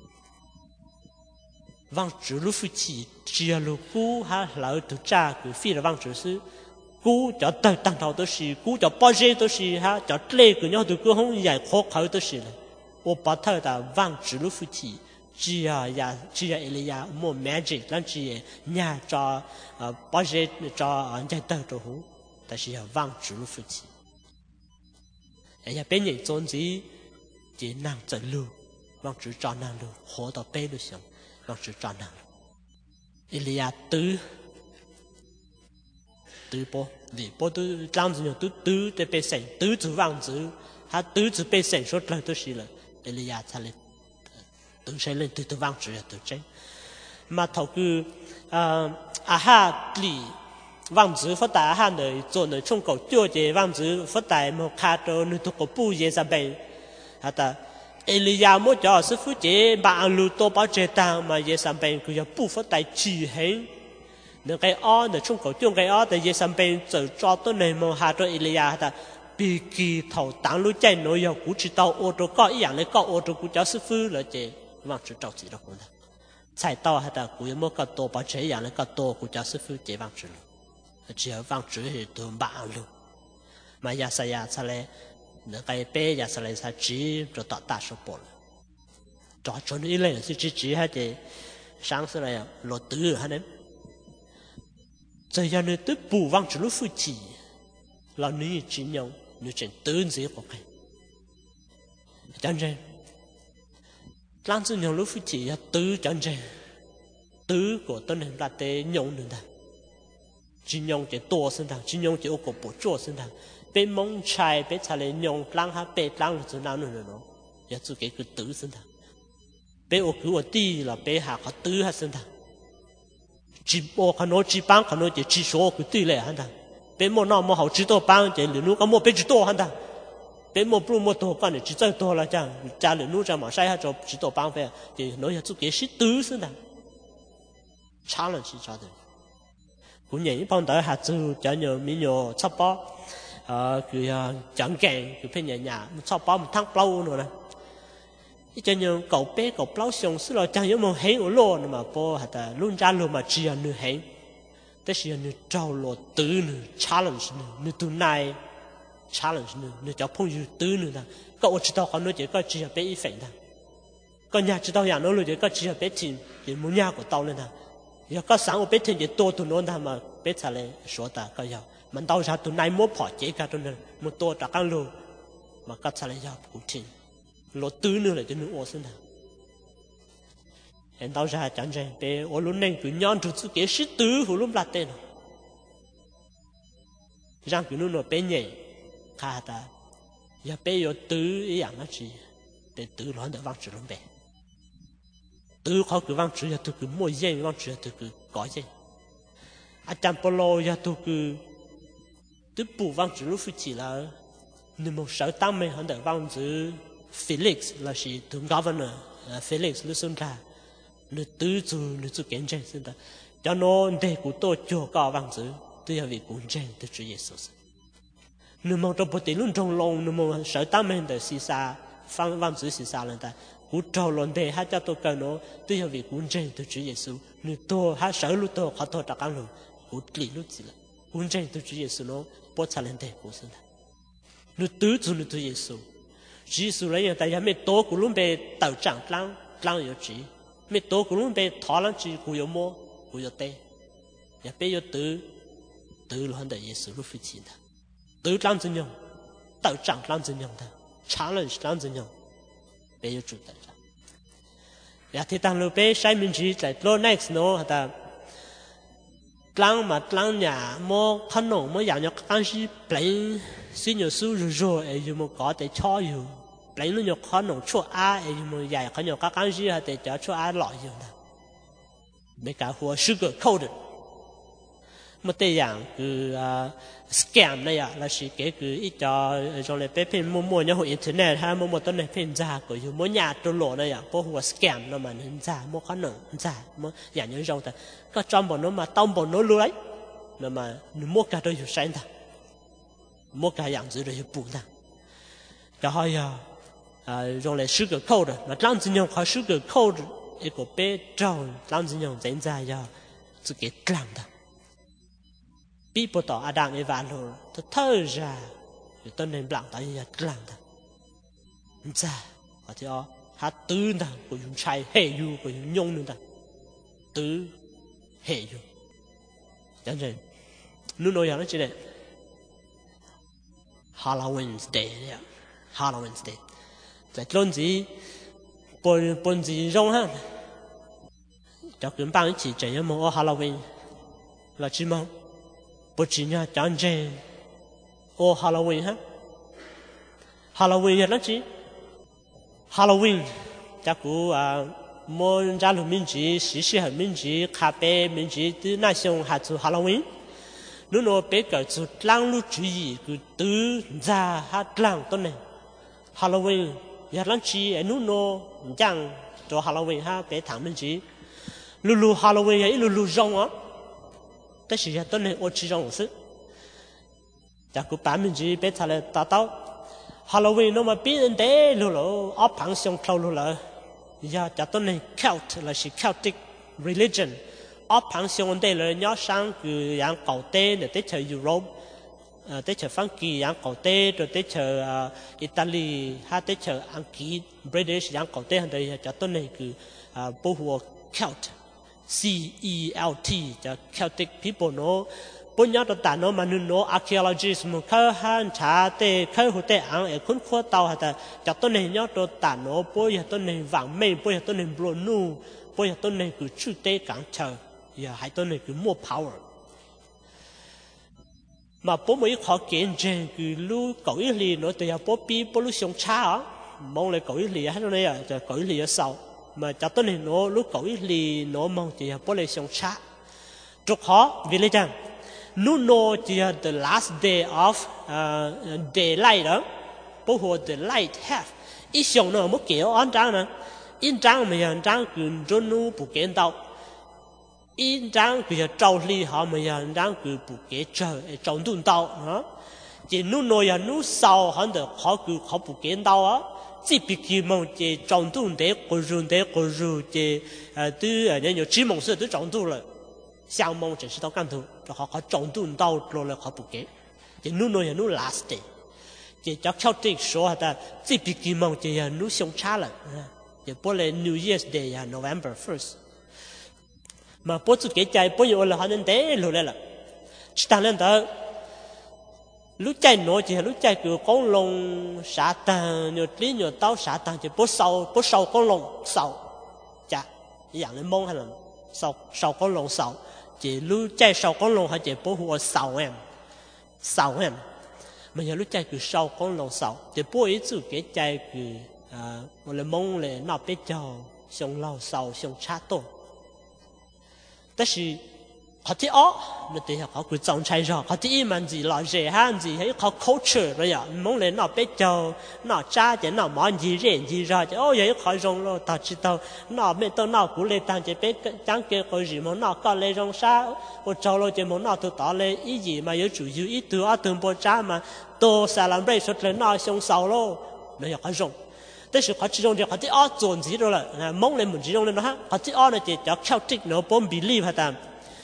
vang chữ lúc phụ chỉ chia lúc cú ha lão tu cha cứ phi là vang chữ sư cú cho tăng tăng đầu都是cú cho bao giờ都是哈cho lệ cứ nhau tu cứ không giải khó khăn都是了我把他的vang chữ lúc phụ chỉ chỉ Elia mua magic lắm chỉ nhà cho bao giờ cho anh trai cho hú,但是要忘记了父亲。呀，别人总之只能走路，忘记找难路，活到背路上，忘记找难路。Elia tứ bố, vì bố tứ làm gì nhở tứ để bị sành tứ chữ vang chữ, ha tứ chữ bị sành số lần tôi xí了，Elia才来tứ sẽ lên tứ vang chữ là tứ chân, mà thầu cứ ha lì vang chữ phát đại ha nơi做nơi trong cầu tiêu chế vang chữ phát đại một khá cho nơi thuộc cầu bù ye sa bè, ha ta Elia mỗi cho sư phụ chế bà lưu tô bảo chế tăng mà ye sa bè cứ bù phát đại chỉ hình nếu cái ó nếu trong cầu tiêu cái ó thì ye sa bè giờ cho tôi này mà ha cho Elia ha ta bị kỳ thầu tăng lưu chạy nội yêu cũng chỉ tàu ô tô có ý dạng này có ô tô cũng cho sư phụ là chế vang chữ trâu chỉ đó cũng được chạy tàu ha ta cũng mỗi cái tô bảo chế dạng này có tô cũng cho sư phụ chế vang chữ chỉ ở vang chữ thì tôi bạn luôn mà ya sa ya sa le nếu cái bé ya sa le sa chỉ cho tạo ta số bộ cho nó lên là chỉ hay thì sáng sớm này lột tứ hay đấy giờ giờ này tới bù vang chữ lúc phụ chỉ là nữ chỉ nhau nữ chuyện tứ gì của cái chẳng hạn làm gì nhau lúc phụ chỉ tứ chẳng hạn tứ của tôi này là để nhau nữa ta chỉ nhung chỉ to sinh thằng chỉ nhung chỉ ô cổ bộ chua sinh thằng bên mông chai bên chai lấy nhung lăng ha bên lăng rồi nào nữa nó giờ chú cái cứ tứ sinh thằng bên ô cứ ô ti là bên hạ có tứ ha sinh thằng chỉ ô khăn nó chỉ băng khăn nó chỉ số cứ tứ lệ han thằng bên mông nó mà hậu chỉ to băng chỉ lửa nó có một bên chỉ to han thằng bé một bữa một tổ con này chỉ chơi tổ là chẳng cha lửa nuôi ra mà sai hay cho chỉ tổ băng về thì nói là chút cái sĩ tứ xứ này challenge cho được cũng nhảy bằng tới hạt dưa cho nhiều mỹ nhiều chắp bó cứ chẳng kèn cứ phải nhảy nhả chắp bó một tháng lâu nữa này cho nhiều cậu bé cậu lâu xong xứ rồi chẳng giống một hẹn ở lô mà bố hạt luôn ra luôn mà chỉ là nửa hẹn thế chỉ là nửa trâu lô tứ nửa challenge nửa tụ này challenge nửa cho phong dư tứ nửa cậu chỉ tao còn nói chỉ có chỉ là bé ít phèn thôi con nhà chỉ tao nhà nó chỉ có chỉ là bé chỉ muốn nhà của tao lên thôi giờ có sáng ở bé thì chỉ to tụi nó thôi mà bé trả lại số ta có giờ mình tao ra tụi này mua phở chế cả tụi này mua to trả căn lô mà có trả lại giờ cũng chín lô tứ nữa là cho nó ô xin nào hiện tao ra chẳng chẳng bé ở lúc này cứ nhon tụi cái sĩ tứ của lúc là tên rằng cứ nó bé nhảy khá ta giờ bé có tứ ý dạng nó chỉ bé tứ nó được vang chữ luôn bé tứ khó cứ vang chữ giờ tụi cứ mua gì vang chữ tụi cứ có gì chăm polo giờ tụi cứ tụi bù vang chữ lúc chỉ là nhưng một sở tăng mình hắn được vang chữ Felix là chỉ tụi governor Felix lúc xuân ra nó tứ chú nó chú kiến tranh xin ta cho nó để của tôi cho cao vang chữ tôi là vì cuốn tranh tôi chú Giêsu nếu mà trong bộ tiền luôn trong lòng nếu mà sở tăng mình được xì xa vang chữ xì xa lên ta cú trâu luôn để hát cho tôi cần nó tôi là vì cuốn tranh tôi chú Giêsu nếu tôi hát sở lúc tôi khó tôi đặt ăn luôn cú lì lúc gì là cuốn tranh tôi chú Giêsu nó bớt xa lên để cú xin ta nếu tứ chú nó tôi Giêsu lấy người ta nhà mẹ tổ của luôn về tàu chẳng lăng yếu chỉ mẹ tổ của luôn về thọ lăng chỉ của yếu mua của yếu tê nhà bé yếu tứ luôn để Giêsu lúc phi chín ta tứ lăng chân nhung tàu chẳng lăng chân nhung ta challenge lăng chân nhung bé yếu chủ tàu chẳng nhà thì tăng lúc bé sai mình chỉ tại lo next nó ta lăng mà lăng nhà mua khăn nồng mua dạng nhóc ăn gì lấy xin nhiều số rồi ấy dù một có thể cho dù lấy nó nhóc khăn nồng chua ai ấy dù một dài khăn nhóc các ăn gì hay để cho chua ai loại dù nè mấy cả hoa sugar coated một cái dạng cứ scam này à là chỉ cái cứ ít cho trong này bé mua nhau hội internet hay mua tấm này phim ra của dù mua nhà trôi lộ này à bao hoa scam nó mà nên ra mua khăn nồng ra mua dạng như rau ta có trong bọn nó mà tông bọn nó lưới mà mua cả đôi dù sáng ta mua cả dạng dưới đôi bùn ta cả hai trong này sugar coated mà làm gì nhau có sugar coated cái của bé trâu làm gì nhau diễn ra giờ sự cái làm ta bị bộ tỏ Adam Eva rồi tôi thở ra rồi tôi nên làm tại vì làm ta ra và thì hát tứ ta của dùng chai hệ du của dùng nhung nữa ta tứ hệ du chẳng rồi nó nói rằng nó chỉ là Halloween Day đấy Halloween Day tại luôn gì bốn gì rong ha cho cứ bạn chỉ chạy một Halloween là chỉ mong bố chỉ nhà chẳng chạy ô Halloween ha Halloween là gì Halloween chắc cũng mua ra luôn mình chỉ xí hơn mình chỉ cà phê mình chỉ từ nãy xong hạt chú Halloween nếu nó bé cái chú lang lúc chú ý cứ từ ra hạt lang tốt này Halloween giờ lăng chi nếu nó chẳng cho Halloween ha bé thằng mình chỉ lulu Halloween ấy lulu rong áแต่是ต้นเนี่ย我吃种是，จากกูป่ามันจีเป็นทะเลตาเต้าฮาโลวีนน้องมาปีนเดลุโลอัพพังส่งคลาวลุโลอย่าจากต้นเนี่ย Celt là是 Celtic religion อัพพังส่งเดเลยย้อนsang คืออย่างเก่าเต้เนี่ยที่เชอยุโรปที่เชอฝรั่งกีอย่างเก่าเต้โดยที่เชออิตาลีฮะที่เชออังกฤษ British อย่างเก่าเต้หันเดียจากต้นเนี่ยคือพวกหัว Celt CELT จะ Celtic people เนาะปุ่นยอดต่างๆเนาะมันเนาะ archaeologist มันเขาหันชาเตะเขาหัวเตะอังเอคุ้นขั้วเตาฮะแต่จากต้นเนี่ยยอดต่างๆเนาะปุ่นยอดต้นเนี่ยหวังไม่ปุ่นยอดต้นเนี่ยบลูนูปุ่นยอดต้นเนี่ยคือชื่อเตะกังเชออย่าให้ต้นเนี่ยคือ more power มาปุ่นไม่ขอเกณฑ์เจนคือลูกเกาหลีเนาะแต่อย่าปุ่นปีปุ่นลูกชงชามองเลยเกาหลีให้ตรงนี้อ่ะจะเกาหลีจะเศร้าmà cho tôi này nó lúc cậu ít lì nó mong chỉ là bố lê xong sát trục khó vì lấy chăng nó chỉ là the last day of daylight đó bố hồ the light half ít xong nó mất kéo ăn trắng nè in trắng mà ăn trắng cứ trốn nu bù kiến tao in trắng cứ trâu ly họ mà ăn trắng cứ bù kiến trời trồng tuần tao hả chỉ nu nói nu sau hắn được họ bù kiến tao á chỉ bị kỳ mong chỉ trồng tuần để có rùn chỉ từ những chỉ mong sự từ trồng tuần rồi相梦只是到干头，就好中顿到落了好不给，就努诺也努 last day， 就叫敲这说的，这比给梦就要努相差了，就不来 New Year's Day 呀 November 1st， mà bố chú kế chạy bố nhiều là họ nên té lùi lại là, chỉ tăng lên đó, lúc chạy nổi chỉ lúc chạy cứ con lông xả tàn nhiều tí nhiều tao xả tàn chỉ bố sau con lông sau, chả, dạng lên mông hay là sau con lông sau chỉ lúc chạy sau con lông hay chỉ bố hùa sau em mà giờ lúc chạy cứ sau con lông sau chỉ bố ý chú kế chạy cứ một lần mông là nó biết cho xong lâu sau xong cha tổ但是họ thấy nó thì họ cứ trồng trái rồi họ thấy mà gì là dễ han gì hay họ culture rồi à mong lên nó biết cho nó cha chứ nó món gì ra chứ vậy họ dùng rồi ta chỉ tao nó biết tao nó cũng lên tăng chỉ biết chẳng cái cái gì mà nó có lên trong sa我找了就么那都打嘞一gì mà有主要一多啊等不着嘛都啥人被说了那凶少咯没有họ dùng但是họ chỉ dùng được họ thấy做gì rồi là mong lên mình chỉ dùng lên nó ha họ thấy là chỉ cho theo trích nó bom believe hả ta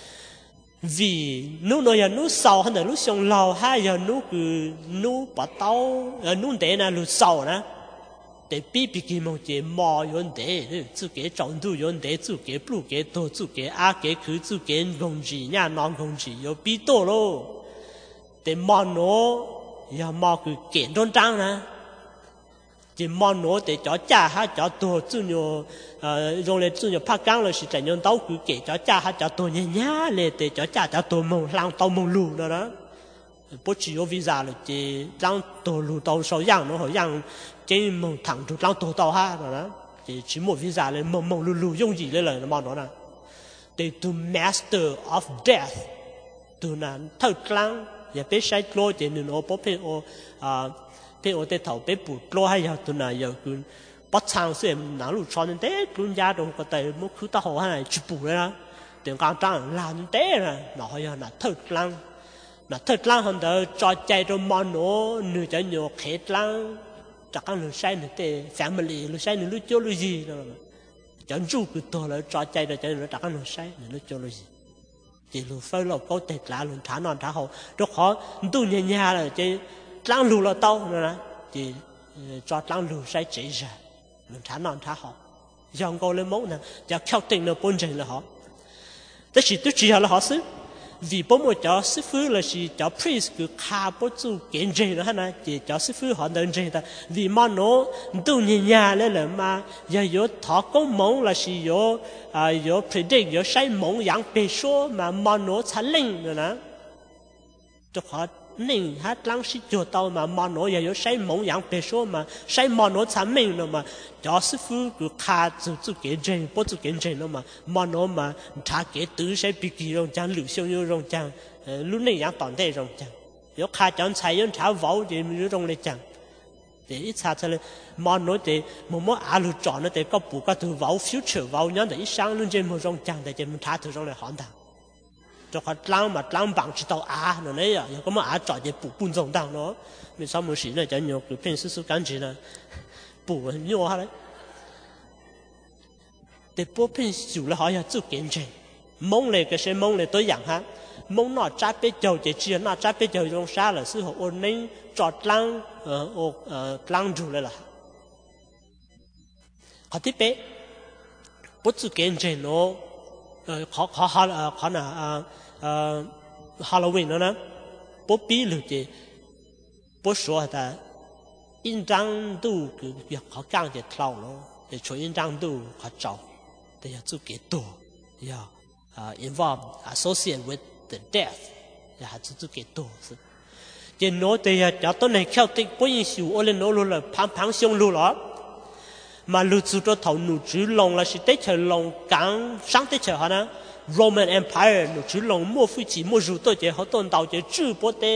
vì nu nói là nu sau hay là nu xong lâu hay là nu cứ nu bắt đầu nu để là nu sau nè để bị cái mong chỉ mò yon để chú cái trọng度yon để chú cái blu cái đồ chú cái a cái cứ chú cái công gì nha non công gì有bị多咯để mò nó ya mò cứ kiện trong trang nè chỉ mong nó để cho cha ha cho tôi chú nhiều dùng để chú nhiều phát căng rồi sẽ nhận tao cứ kể cho cha ha cho tôi nhá để cho cha cho tôi mong lang tao mong lù đó bố chỉ có visa rồi chỉ lang tôi lù tao sau yang nó hỏi yang chỉ mong thẳng được lang tôi tao ha đó chỉ một visa lên mong lù dùng gì lên là mong nó nè để to master of death to là thật lang ya biết sai lỗi thì nó bố phải thế ở đây thầu bé bụt lo hay là tuần này giờ cứ bắt sang xem nào lúc cho nên thế luôn gia đồng có thể muốn cứ tao hỏi này chụp bụt đấy á tiền cao trăng là nên thế là nó hay là thật lăng hơn đó cho chạy trong món nó nửa cho nhiều khét lăng chắc ăn nửa say nửa thế family nửa say nửa lúc cho lúc gì đó cho chú cứ to là cho chạy rồi cho nửa chắc ăn nửa say nửa lúc cho lúc gì chỉ lúc phải là có thể là luôn thả non thả hậu rất khó tu nhà là chỉ lăng lù là tao nữa thì cho lăng lù sai chỉ ra mình thả non thả họ dòng câu lên mẫu nè cho theo tình là bốn trình là họ tất chỉ tôi chỉ là họ xứ vì bố một cho sư phụ là chỉ cho priest cứ khá bố chú kiến trình nữa hả chỉ cho sư phụ họ đơn trình ta vì mà nó tu nhà lên là mà giờ có thọ công mong là chỉ có predict có sai mong dạng bề số mà nó thành linh nữa nè cho họ nên hát lăng sĩ cho tao mà nó giờ có sai mong dạng bề số mà sai nó thành minh rồi mà cho sư phụ cứ khá chú kiến trình bố chú kiến trình rồi mà nó mà trả cái tứ sai bị kỳ rồi chẳng lưu siêu như rồi chẳng lúc này dạng toàn thể rồi chẳng có khá chẳng sai những trả vào thì mình rồi này chẳng để ít xa cho nên mà nó để một alo chọn nó để có bù có từ vào future vào nhớ để ít sáng luôn trên một rong chẳng để cho mình thả từ rong này hoàn thành cho họ lăng bằng chỉ tao nó này à có mà chọn để bù bún rong đằng nó mình sao mới xí này cho nhiều cái片sư感觉呢bù nhiều ha đấy để bù片chủ là họ要做检查mong này cái sẽ mong này tôi dạng ha mong nó trái bê dầu chỉ chia nó trái bê dầu trong xa là sư họ ôn nên chọn lăng lăng chủ lại là họ tiếp bé bút chữ kiến chế nó khó là Halloween nó nè bút bí lược gì bút số là in trang tu cứ việc họ càng để thâu nó để cho in trang tu họ trâu để chữ kế tổ involved associated with the death ya chữ kế tổ chỉ nói thì cho tôi này theo tích bố yên xỉu ô lên nó luôn là phán xong luôn đó mà lưu trú cho thầu nụ chữ lòng là sự tế trời lòng cảng sáng tế trời hả Roman Empire nụ chữ lòng mua phu chỉ mua rượu tôi chỉ họ tôn tàu chỉ chữ bố tế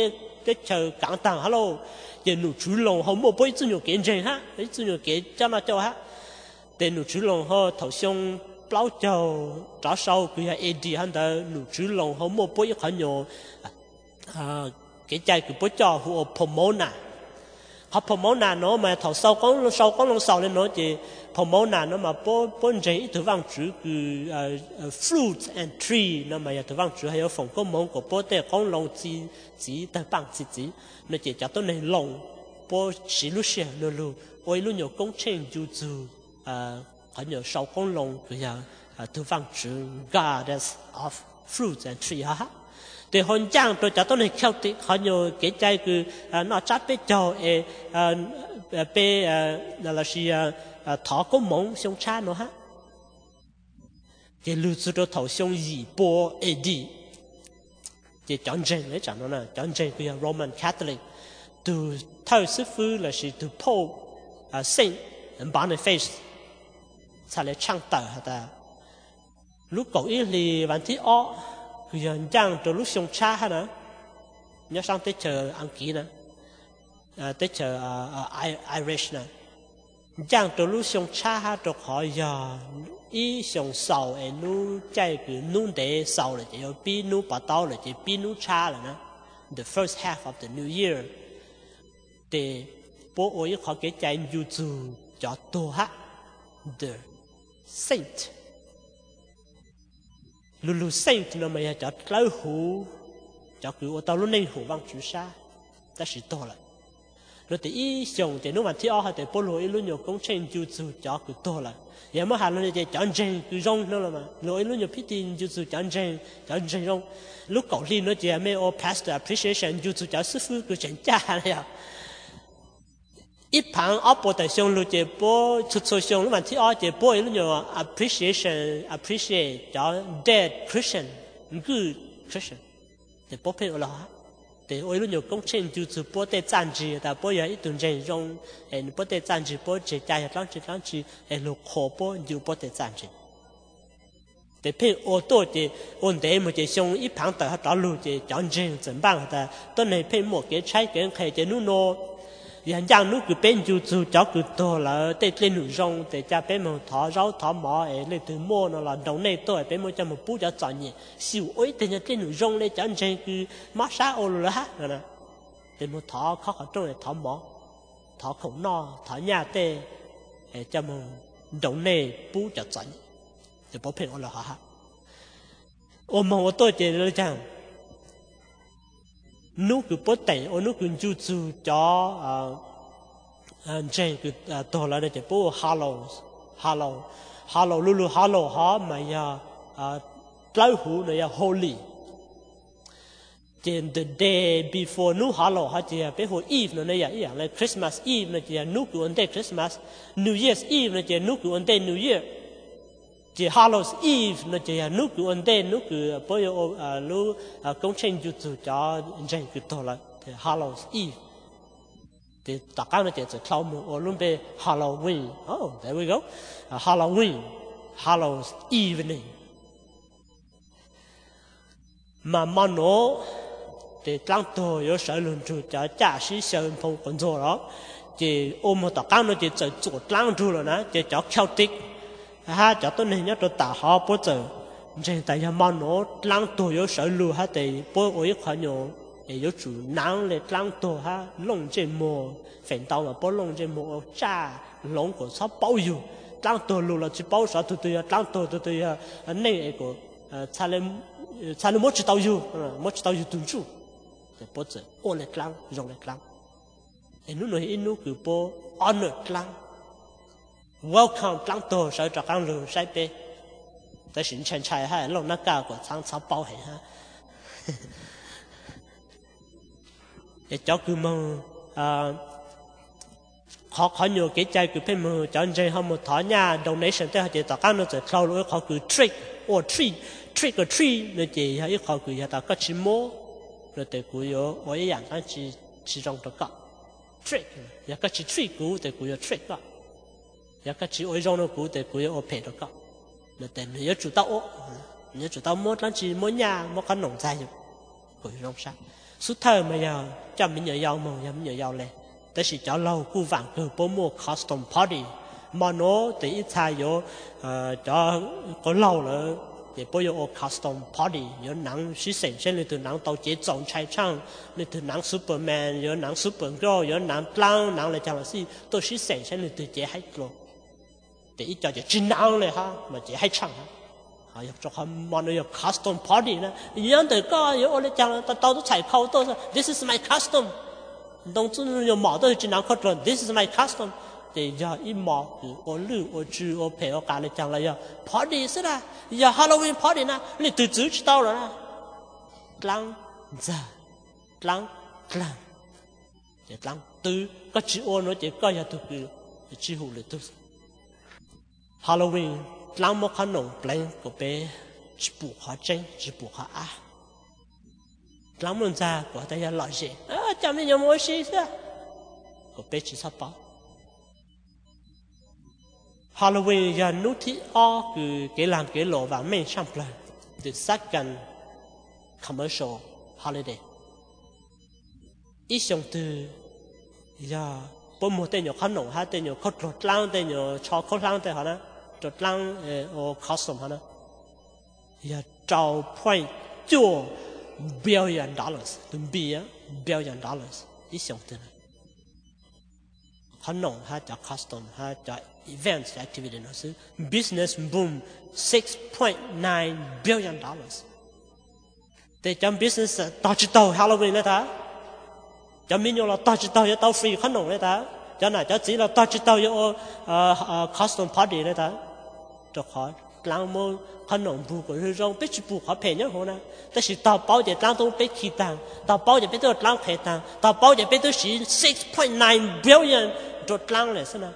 tết chờ cảng tàng hello để nụ chú lồng họ mua bấy nhiêu kiện gì ha bấy nhiêu kiện cho nó cho ha để nụ chú lồng họ thầu xong bao châu trả sau cứ hay đi hắn ta nụ chú lồng họ mua bấy nhiêu nhiều cái trái cứ bấy cho họ pomona họ pomona nó mà thầu sau có lồng sau lên nó chỉ pomona nó mà bố gì thứ vang chữ cứ fruits and tree nó mà thứ vang chữ hay ở phòng có món của bố để con lồng chỉ tới bằng chỉ nó chỉ cho tôi này lồng bố chỉ lúc xưa luôn ôi lúc nhiều công trình chú có nhiều sau con lồng cứ thứ vang chữ goddess of fruits and tree ha để hôn trang tôi cho tôi này theo thì có nhiều cái trái cứ nó chát bé cho bé là gì thọ có mong xong cha nó ha cái lưu sư đó thầu xong gì bo đi cái chọn chân đấy chẳng nó là chọn chân cái Roman Catholic từ thời sư phụ là gì từ Pope Saint Boniface sao lại trang tờ ta lúc cậu ý thì bạn thấy cứ dân trang từ lúc xong cha ha nè nhớ sang tới chờ ăn kỹ nè tới chờ Irish nè trang từ lúc xong cha ha được họ giờ ý xong sầu ấy nu chạy cứ nu để sầu là chỉ có pi nu bắt đầu là chỉ pi nu cha là nè the first half of the new year để bố ơi họ cái chạy YouTube cho tôi ha the saint lulu saint nó mà cho lão hủ cho cứ ở tàu lúc này hủ vang chú sa ta chỉ to là rồi thì ý xong thì nó mà thi ở thì bố lỗi luôn nhiều công trình chú cho cứ to là giờ mà hà nó thì chọn chân cứ rong nó là mà lỗi luôn nhiều pitin chú chọn chân rong lúc cậu đi nó chỉ mấy ô pastor appreciation chú cho sư phụ cứ chọn cha này à ít phẳng ở bộ đại xong lúc chỉ bố xuất xong lúc mà thi ở chỉ bố lúc nhiều appreciate cho dead Christian good Christian thì bố phải ở đó thì ôi lúc nhiều công trình chú bố để trang trí ta bố giờ ít tuần trên rong bố để trang trí bố chỉ chạy trang trí lúc khó bố nhiều bố để trang trí để phải ô tô thì ổn định một cái xong ít phẳng tại đó lúc chỉ chọn trên怎办ta tuần này phải một cái trái cái khai cái nóอย่างอย่างนู้คือเป็นยูทูจะคือตัวละแต่เล่นหนุ่มจงแต่จะเป็นมันท้อเราท้อหมอเล่นถึงโม่นั่นละตรงในตัวเป็นมันจะมาปูจะจ่อยเนี่ยสิวโอ้ยแต่เนี่ยเล่นหนุ่มจงเลยจังใจคือมาซาโอละฮะนั่นนะแต่มันท้อเขาเขาตรงเลยท้อหมอท้อของนอท้อหญ้าแต่จะมาตรงในปูจะจ่อยจะพอเพ่งโอละฮะโอ้มองตัวเจเลยจังนู้คือปแต่โอ้นู้คือจูจูจ่อเจนคือตัวเราเนี่ยจะพูดฮัลโหลลูฮัลโหลฮะมายาเล่าหูเนี่ย holy เจน the day before นู้ฮัลโหลฮะจะเป็นหัว eve เนี่ยอย่างเลย Christmas eve เนี่ยจะนู้คือวันเดย์ Christmas New Year's eve เนี่ยจะนู้คือวันเดย์ New Year chỉ Hallows Eve nó chỉ là nút của anh tên nút của bây giờ lúc công trình YouTube cho anh cứ to là thì Hallows Eve thì tất cả nó chỉ là một luôn về Halloween oh there we go Hallows evening mà nó thì tăng tuổi có sở lượng chủ cho trả sĩ sở phong quân rồi đó thì ôm một tất cả nó chỉ là chủ tăng chủ rồi đó chỉ cho Celtic ha cho tôi này nhớ tôi tạo họ bố giờ trên tại nhà mà nó lăng tuổi có sở lưu ha thì bố ơi khoan nhau để có chủ năng để lăng tuổi ha lồng trên mùa phèn tàu mà bố lồng trên mùa cha lồng của sắp bao nhiêu lăng tuổi lưu là chỉ bao sáu từ lăng tuổi anh này của cha lên một chỉ tàu nhiêu tuần chu để bố giờ ôn lại lăng dùng lại lăng thì lúc này in lúc cứ bố honor lăng welcome 当多少就讲路西边，在新城菜哈，弄那家伙长草包起哈，也叫佢们họ nhiều cái trái cứ phải mua chọn chơi họ một thỏi nhà donation tới họ chỉ tất cả nó sẽ thâu luôn họ cứ trick or treat nó chỉ hay họ cứ ta có chỉ mua rồi để cứ yo ở dạng cái chỉ trong đó có trick, ya có chỉ trick cũ để cứ yo trick đó. Ya cái chỉ ôi rong nó cũ để cũ ở phe đó có, là để nhớ chủ tao mua lắm chỉ mua nhà mua cái nông dài cũ rong sao, suốt thời mà giờ cho mình nhớ giàu mong giờ mình nhớ giàu lênแต่สิจะเรากูฟังคือโปรโมท custom party มาโน่แต่อีชายโยจะก็เล่าเลยแต่พอโย custom party โยหนังสิเซนเช่นเลยตัวหนังเตาเจ๊จงชายช่างเลยตัวหนังซูเปอร์แมนโยหนังซูเปอร์ฮีโร่โยหนังกลางหนังอะไรจังสิตัวสิเซนเช่นเลยตัวเจ๊ให้กลัวแต่อีจะจีหนังเลยฮะมาเจ๊ให้ช่างฮะอยากจะทำมันอยาก custom party นะยังแต่ก็โยอะไรจังแต่เตาต้องใช้เขาตัว this is my custom đồng chí nhiều mỏ tôi chỉ nói khất rồi this is my custom để giờ im mỏ ở lư ở chư ở phê ở cả này chẳng là giờ party thế nào giờ Halloween party na你từ từ知道了啦lăng giờ lăng để lăng từ có chữ ô nó chỉ có giờ từ từ chữ hữu là từ Halloween lăng một khăn nồng plain của bé chỉ buộc hóa tranh chỉ buộc hóa á lắm lần ra của ta giờ loại gì chả mình nhớ mỗi gì thế của bé chỉ sắp bảo Halloween giờ nút thì cứ cái làm cái lộ và mình sang plan the second commercial holiday ít xong từ giờ bữa một tên nhỏ khăn nồng hai tên nhỏ khóc rột lang tên nhỏ cho khóc lang tên hả na rột lang ở custom hả na giờ trâu point chua $1 billion $1 billion ít xong từ này khăn nồng ha cho custom ha cho events activity nó chứ business boom $6.9 billion để trong business tao chỉ tao Halloween đấy ta cho mình là tao chỉ tao tao free khăn nồng đấy ta cho này cho chỉ là tao chỉ tao custom party đấy ta cho khỏi lang mô khăn nồng bù của người rong biết chỉ bù khó phê nhá hồ naแต่是到包的lang都被起单到包的被都lang赔单到包的被都是$6.9 billion 做lang了是呢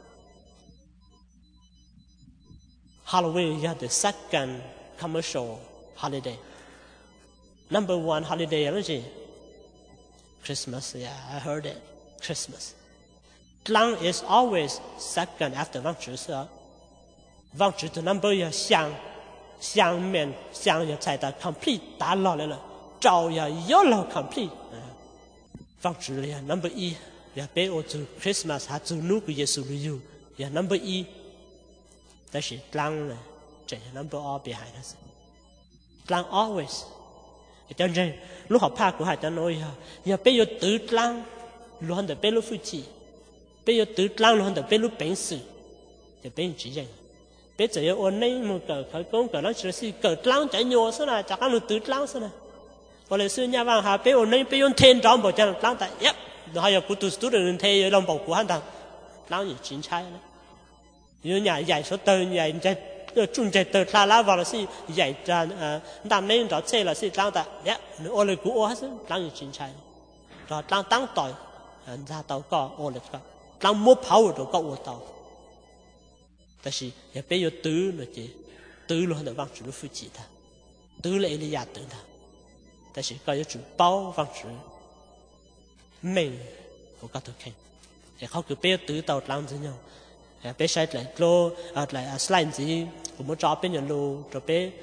Halloween is the second commercial holiday number one holiday là gì Christmas yeah I heard it Christmas lang is always second after vang chữ sữa vang chữ the number ya相面相也才的 complete 打落来了，照呀要了 complete， 放置了呀 number 1，呀被我做 Christmas 还做那个耶稣旅游呀 number 1，但是当呢，这 number 2 behind us， 当 always， cho nên lúc học pa của hai ta nói ya被有得当，lúc hắn được被lúc phụ chỉ， 被有得当lúc hắn được被lúc bệnh死，就被人指认。bây giờ ôn này một cái khởi công cái nó chỉ là cái lăng chạy nhiều thế này chắc ăn được tứ lăng thế này còn lại xưa nhà vàng hà bây ôn này bây ôn thiên trong bộ chân lăng tại yep rồi hay là cụ tụt tụt được thiên lòng bầu của hắn ta lăng gì chín trái này như nhà dạy số tờ dạy chạy trung chạy tờ la la vào là gì dạy ra làm nên đó xe là gì lăng tại yep ôn lại cụ hết lăng gì chín trái rồi lăng tăng tỏi ra tàu có ôn lại có lăng mua pháo rồi có ôn tàu但是也别有赌了的，赌了很多往主的负责他，赌了也要赌他，但是个有主包往主，命我搞到看，也好个别赌到浪子样，也别晒来路来slide子，我们找边有路，这边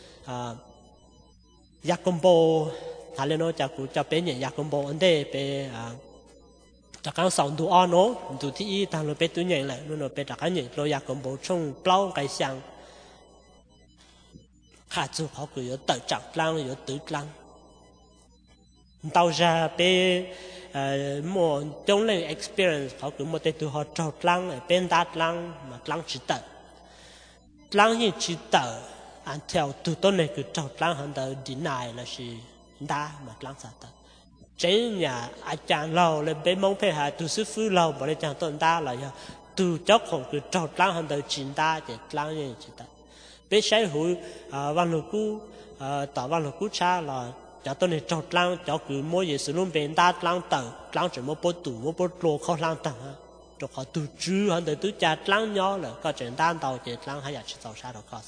亚公布，他那喏就边人亚公布，安得边จากการสอนดูอ้อนโน้ดูที่ทางเราเป็นตัวใหญ่แหละนู่นเราเป็นจากการใหญ่เราอยากกำบูช่องเปล่าไก่ช่างขาดจูเขาคือ有得奖章有得奖到时เป็นหมดจงเลย experience เขาคือหมดแต่ตัวเขาจอดลังเป็นดัดลังมาลังจิตเตอร์ลังยิ่งจิตเตอร์อันเท่าตัวต้นเลยคือจอดลังหันเดอร์ดีนายละสิด่ามาลังสัตว์chính nhà anh chàng lâu lên bên mông phê hà tu sư phụ lâu bảo lên chàng tôn ta là do tu chóc không cứ trâu lăng hơn đời chín ta để lăng như chỉ ta bên sai hữu văn lục cú tỏ văn lục cú cha là cho tôi này trâu lăng cho cứ mỗi gì sử dụng bên ta lăng tờ lăng chỉ một bộ tủ một bộ lô không lăng tờ cho họ tu chú hơn đời tu cha lăng nhỏ là có chuyện đan đầu để lăng hay là chỉ tàu xa đâu có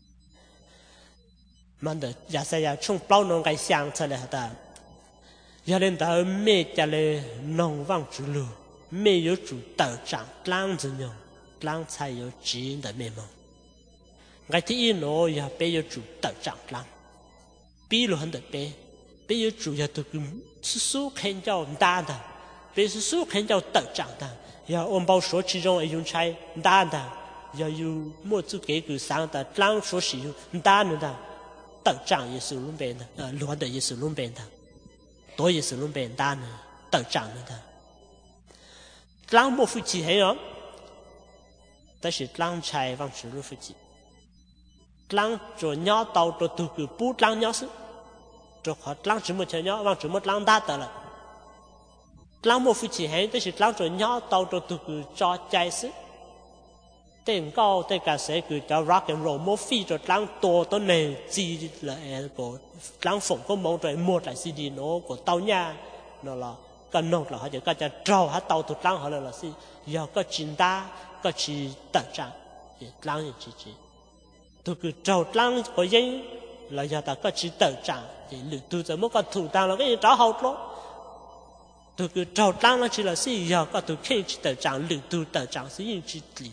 mà đời giả sử là chung bao nông cái sáng trở lại ta giờ đến ta mẹ cha lê nông vang chủ lù mẹ有主道长浪子鸟浪才有指引的面貌cái thứ nó giờ bé有主道长浪bí lù hơn được bé bây giờ chủ nhà tôi cứ số khen cho đa đà bây giờ số khen cho tự trạng đà giờ ôm bao số chỉ trong ấy dùng trái đa đà giờ dùng một chút cái cứ sáng đà lang số sử dụng đa nữa đà tự trạng也是luôn变的乱的也是luôn变的多也是luôn变大呢tự trạng nữa đà lang một phụ chỉ hay không但是lang trái vang chỉ luôn phụ chỉ lang cho nhau tàu cho tụi cứ bút lang nhau sự cho họ lang chỉ một chơi nhau vang chỉ một lang đa tờ là lang một phụ chỉ hay但是lang cho nhau tàu cho tụi cứ cho chạy sự tên cao tên cả sẽ cứ cho rock and roll một phi cho lang to to này gì là của lang phụng có mong rồi một lại CD nó của tàu nha nó là cần nốt là họ chỉ có cho trâu hết tàu tụt lang họ là gì giờ có chín ta có chỉ tự trạng lang chỉ tôi cứ trâu lang có gì là giờ ta có chỉ tự trạng thì lựa tôi giờ mới có thủ ta là cái gì trâu hậu đó tôi cứ trâu lang là chỉ là gì giờ có tôi khi chỉ tự trạng lựa tôi tự trạng gì những chỉ lý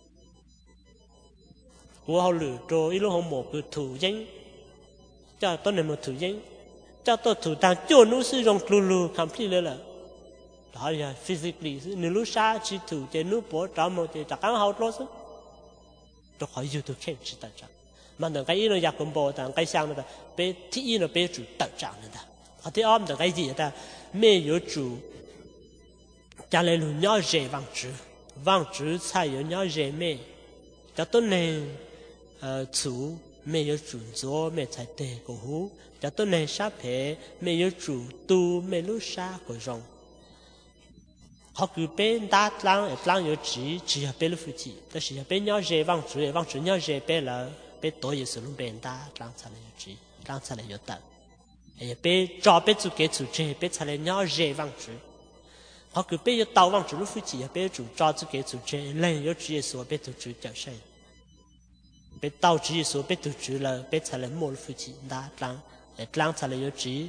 của họ lựa rồi lúc họ một cứ thủ danh cho tôi này một thủ danh cho tôi thủ ta cho nó sử dụng lulu complete là đó là physically nếu lúc xa chỉ thủ cho nó bỏ ra một thì tất cả hậu đó tôi khỏi dùng tôi khen chỉ tự trạng mà đừng cái nó giặc công bố đừng cái sang nó bé thì nó bé chủ tự trạng nữa họ thì om đừng cái gì ta mẹ有主家里路鸟热望主才有鸟热咩cho tôi này chủ mẹ有主做mẹ才得个好cho tôi này sát phê mẹ有主tu mẹ lúc xa个rong họ cứ bên đa lang有只要bên lúc phụ chỉ但是要bên鸟热望主鸟热bên là bên多也是路边打lang才来有只lang才来有等也被找被主给主这被才来鸟热望主họ cứ bây giờ tàu vang chủ lúc phụ chỉ bây giờ chủ cho chủ kế chủ chế lên有职业所被主主教授被到职业所被主主了被才来摸父亲打当才来有职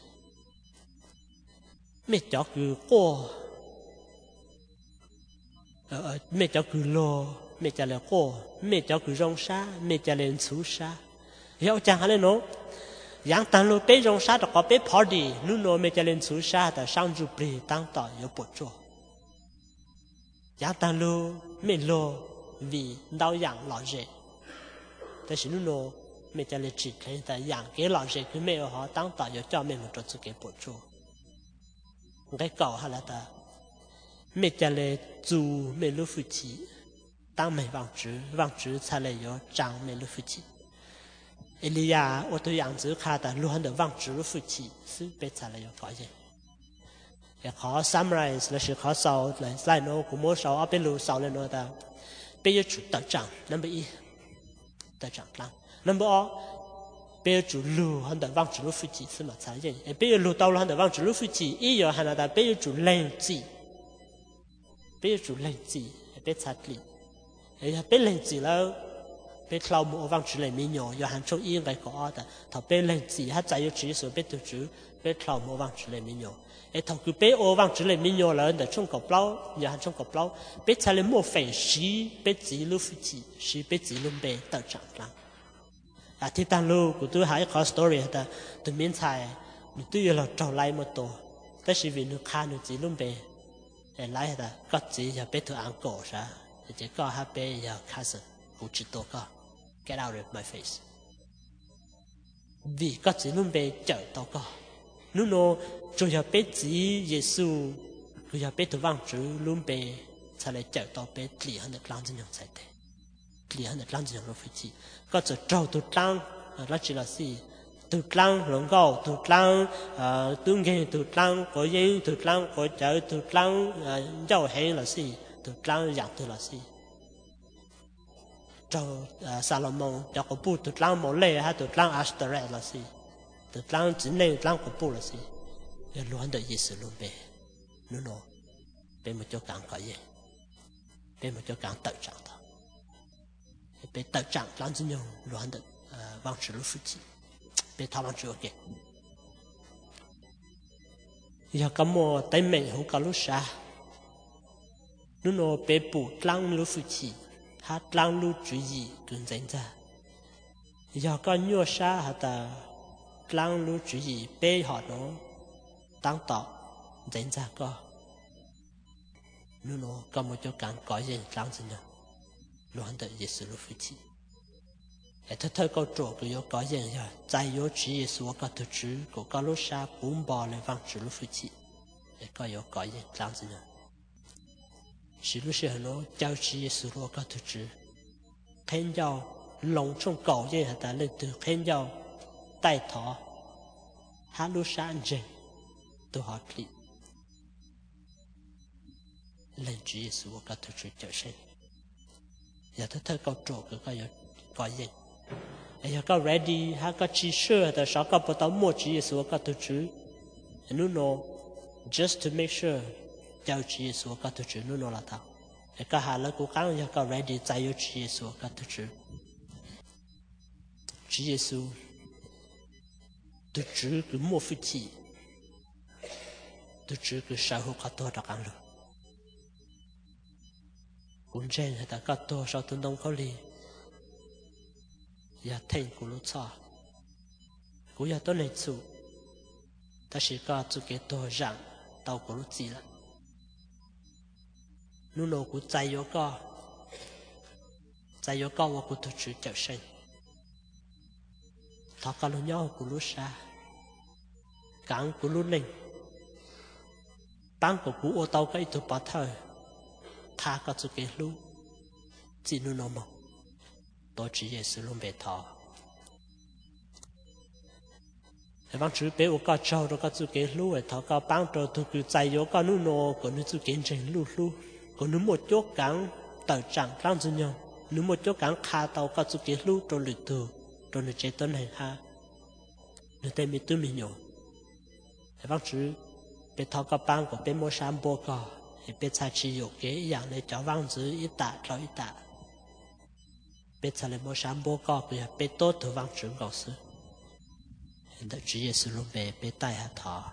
没叫cứ过没叫cứ lo没叫来过没叫cứ rong sa没叫来出sa要讲下来喏yang tan lo pe rong sa có pe party nu no me chalen su sa da sang ju pri tang ta yo po cho yang tan lo me lo vì đau yang lo je但是nu no me chalen chỉ thấy ta yang cái lo je cứ me ho tang ta yo cho me một chút cái po cho cái cầu hay là ta me chalen zu me lo fu chi tang me vang chữ才来yo张 me lo fu chi Elia 我对样子看的乱的忘记了夫妻是被查了要发现也好 summarize 了是好少来喏古莫少啊被路少了喏的被有主得奖 number 1得奖啦 number 2被有主路很的忘记了夫妻是嘛查见也被有路到了很的忘记了夫妻也有很的被有主冷记被有主冷记也被查理也被冷记了被老母忘记了没有，要喊中医来搞的，他被人治，他再有治所被读书，被老母忘记了没有，哎，他佢被我忘记了没有了，的中国包，要喊中国包，被才了莫粉丝，被自路夫妻，是被自路被得奖啦。啊，ที่ตั้งลูกกูตัวหายขอ story 的，ตัวเมียนชายมีตัวเราเจ้าไล่มาตัวแต่ชีวิตนูขานู自路被，哎ไล่的，ก็自要被ตัวอังกอร์ซะ，จะก็ให้被要开始胡知多个。Get out of my face. Vì có chỉ luôn bị chở tao có. Nếu nó cho giờ bé chỉ Giêsu, cho giờ bé tu vang chữ luôn bị才来chở tao bé lì hơn được làm gì nhung sai thế. Lì hơn được làm gì nhung nó phải chỉ. Có chỉ trâu tu trăng, nó chỉ là gì? Tu trăng lồng gạo, tu trăng tu nghe tu trăng có yên tu trăng có chở tu trăng giàu hẹn là gì? Tu trăng dạng tu là gì? Cho Salomon cho có bu tụt lang một lệ hay tụt lang Ashtoreth là gì tụt lang chỉ nên lang có bu là gì cái luôn được gì sự luôn bề nó nó bề một chỗ càng có gì bề một chỗ càng tự trạng đó bề tự trạng lang chỉ nhung luôn được vang chữ lúc chi bề thao vang chữ ok giờ có một tay mình không có lúc xa nó nó bề bu lang lúc chi hát lang lu chú ý cứng rắn ra giờ có nhiều sa hả ta lăng lưu chú ý bê họ nó tăng tỏ đến ra có nó có một chỗ cảnh có gì lăng gì nhỉ nó hắn đợi Giêsu lúc phụ chi để thôi câu chỗ của có gì rồi tại yếu chú Giêsu có thực chú của có lúc xa bốn bò lại vang chú lúc phụ chi để có gì lăng gì nhỉ chỉ lúc xưa nó giao chú Giêsu lúc có thực chú khen giao lòng trong cầu gì hả ta lên từ khen giao tay thọ hát lúc sáng dậy tôi hỏi đi lên Chúa Giêsu có thực sự trở sinh giờ tôi câu trộn có gì giờ có ready ha có chỉ sure là sao có bắt đầu mua Chúa Giêsu có thực sự nó just to make sure giao Chúa Giêsu có thực sự nó là thằng cái hà là cố gắng giờ có ready giải Chúa Giêsu có thực sự Chúa Giêsu tôi chỉ cứ mua phi chi tôi chỉ cứ sao hụt cả tôi đặc ăn rồi cũng trên là cả tôi sau tuần đông có lì giờ thành của lúa xa cũng giờ tôi này chủ ta chỉ có chủ cái tôi rằng tàu của lúa gì là nu nô cũng chạy vô co và cũng tôi chỉ trở sinh thọ cả lúa nhau của lúa xa cảng của lúa linh tăng của cú ô tô cái tụ bắt thời tha có chủ cái lúa chỉ nu nô mong tôi chỉ để sử dụng bề thọ vang chữ bé ô có trâu rồi có chủ cái lúa thọ có bán trâu tôi cứ chạy vô có nu nô có nu chủ cái trên lúa có nu một chỗ cảng tờ chẳng lăng gì nhau nu một chỗ cảng khá tàu có chủ cái lúa rồi lịch từ rồi nó chế tuần này ha nó tên mi tư mi nhổ vang chữ bé thọ có bán của bé mua sắm bò cò bé xài chỉ有cái dạng này cho vang chữ ít tạ cho ít tạ bé xài lại mua sắm bò cò bây giờ bé tốt từ vang chữ cầu sư hiện tại Chúa Giêsu luôn bé tay hạt thọ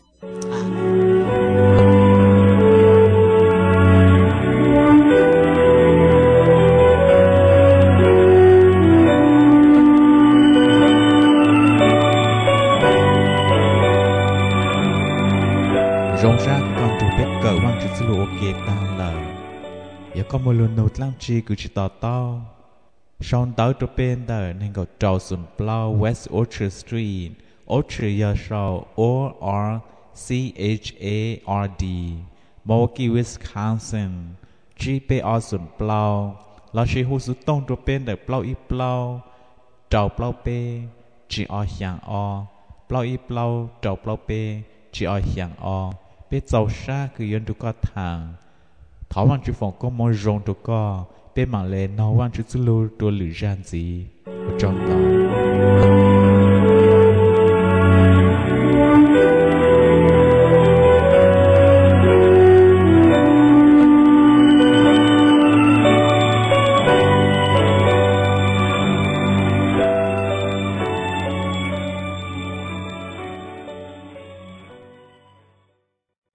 rong ra con tụ biết cờ vang chữ sư lô ok ta là giờ có một lần nốt lăng chi cứ chỉ tao Sean tới tụ bên đời nên gọi trâu xuân plow West Orchard Street Orchard ya show ORCHARD Milwaukee Wisconsin GPR xuân plow là chỉ hút số tông tụ bên đời plow ít plow trâu plow pe chỉ ở hàng o plow ít plow trâu plow pe chỉ ở hàng o bé giàu xa cứ yên tụ có thằng thảo văn chữ phòng có món rong tụ có bé mang lên nó văn chữ lô tụ lử gian gì trong đó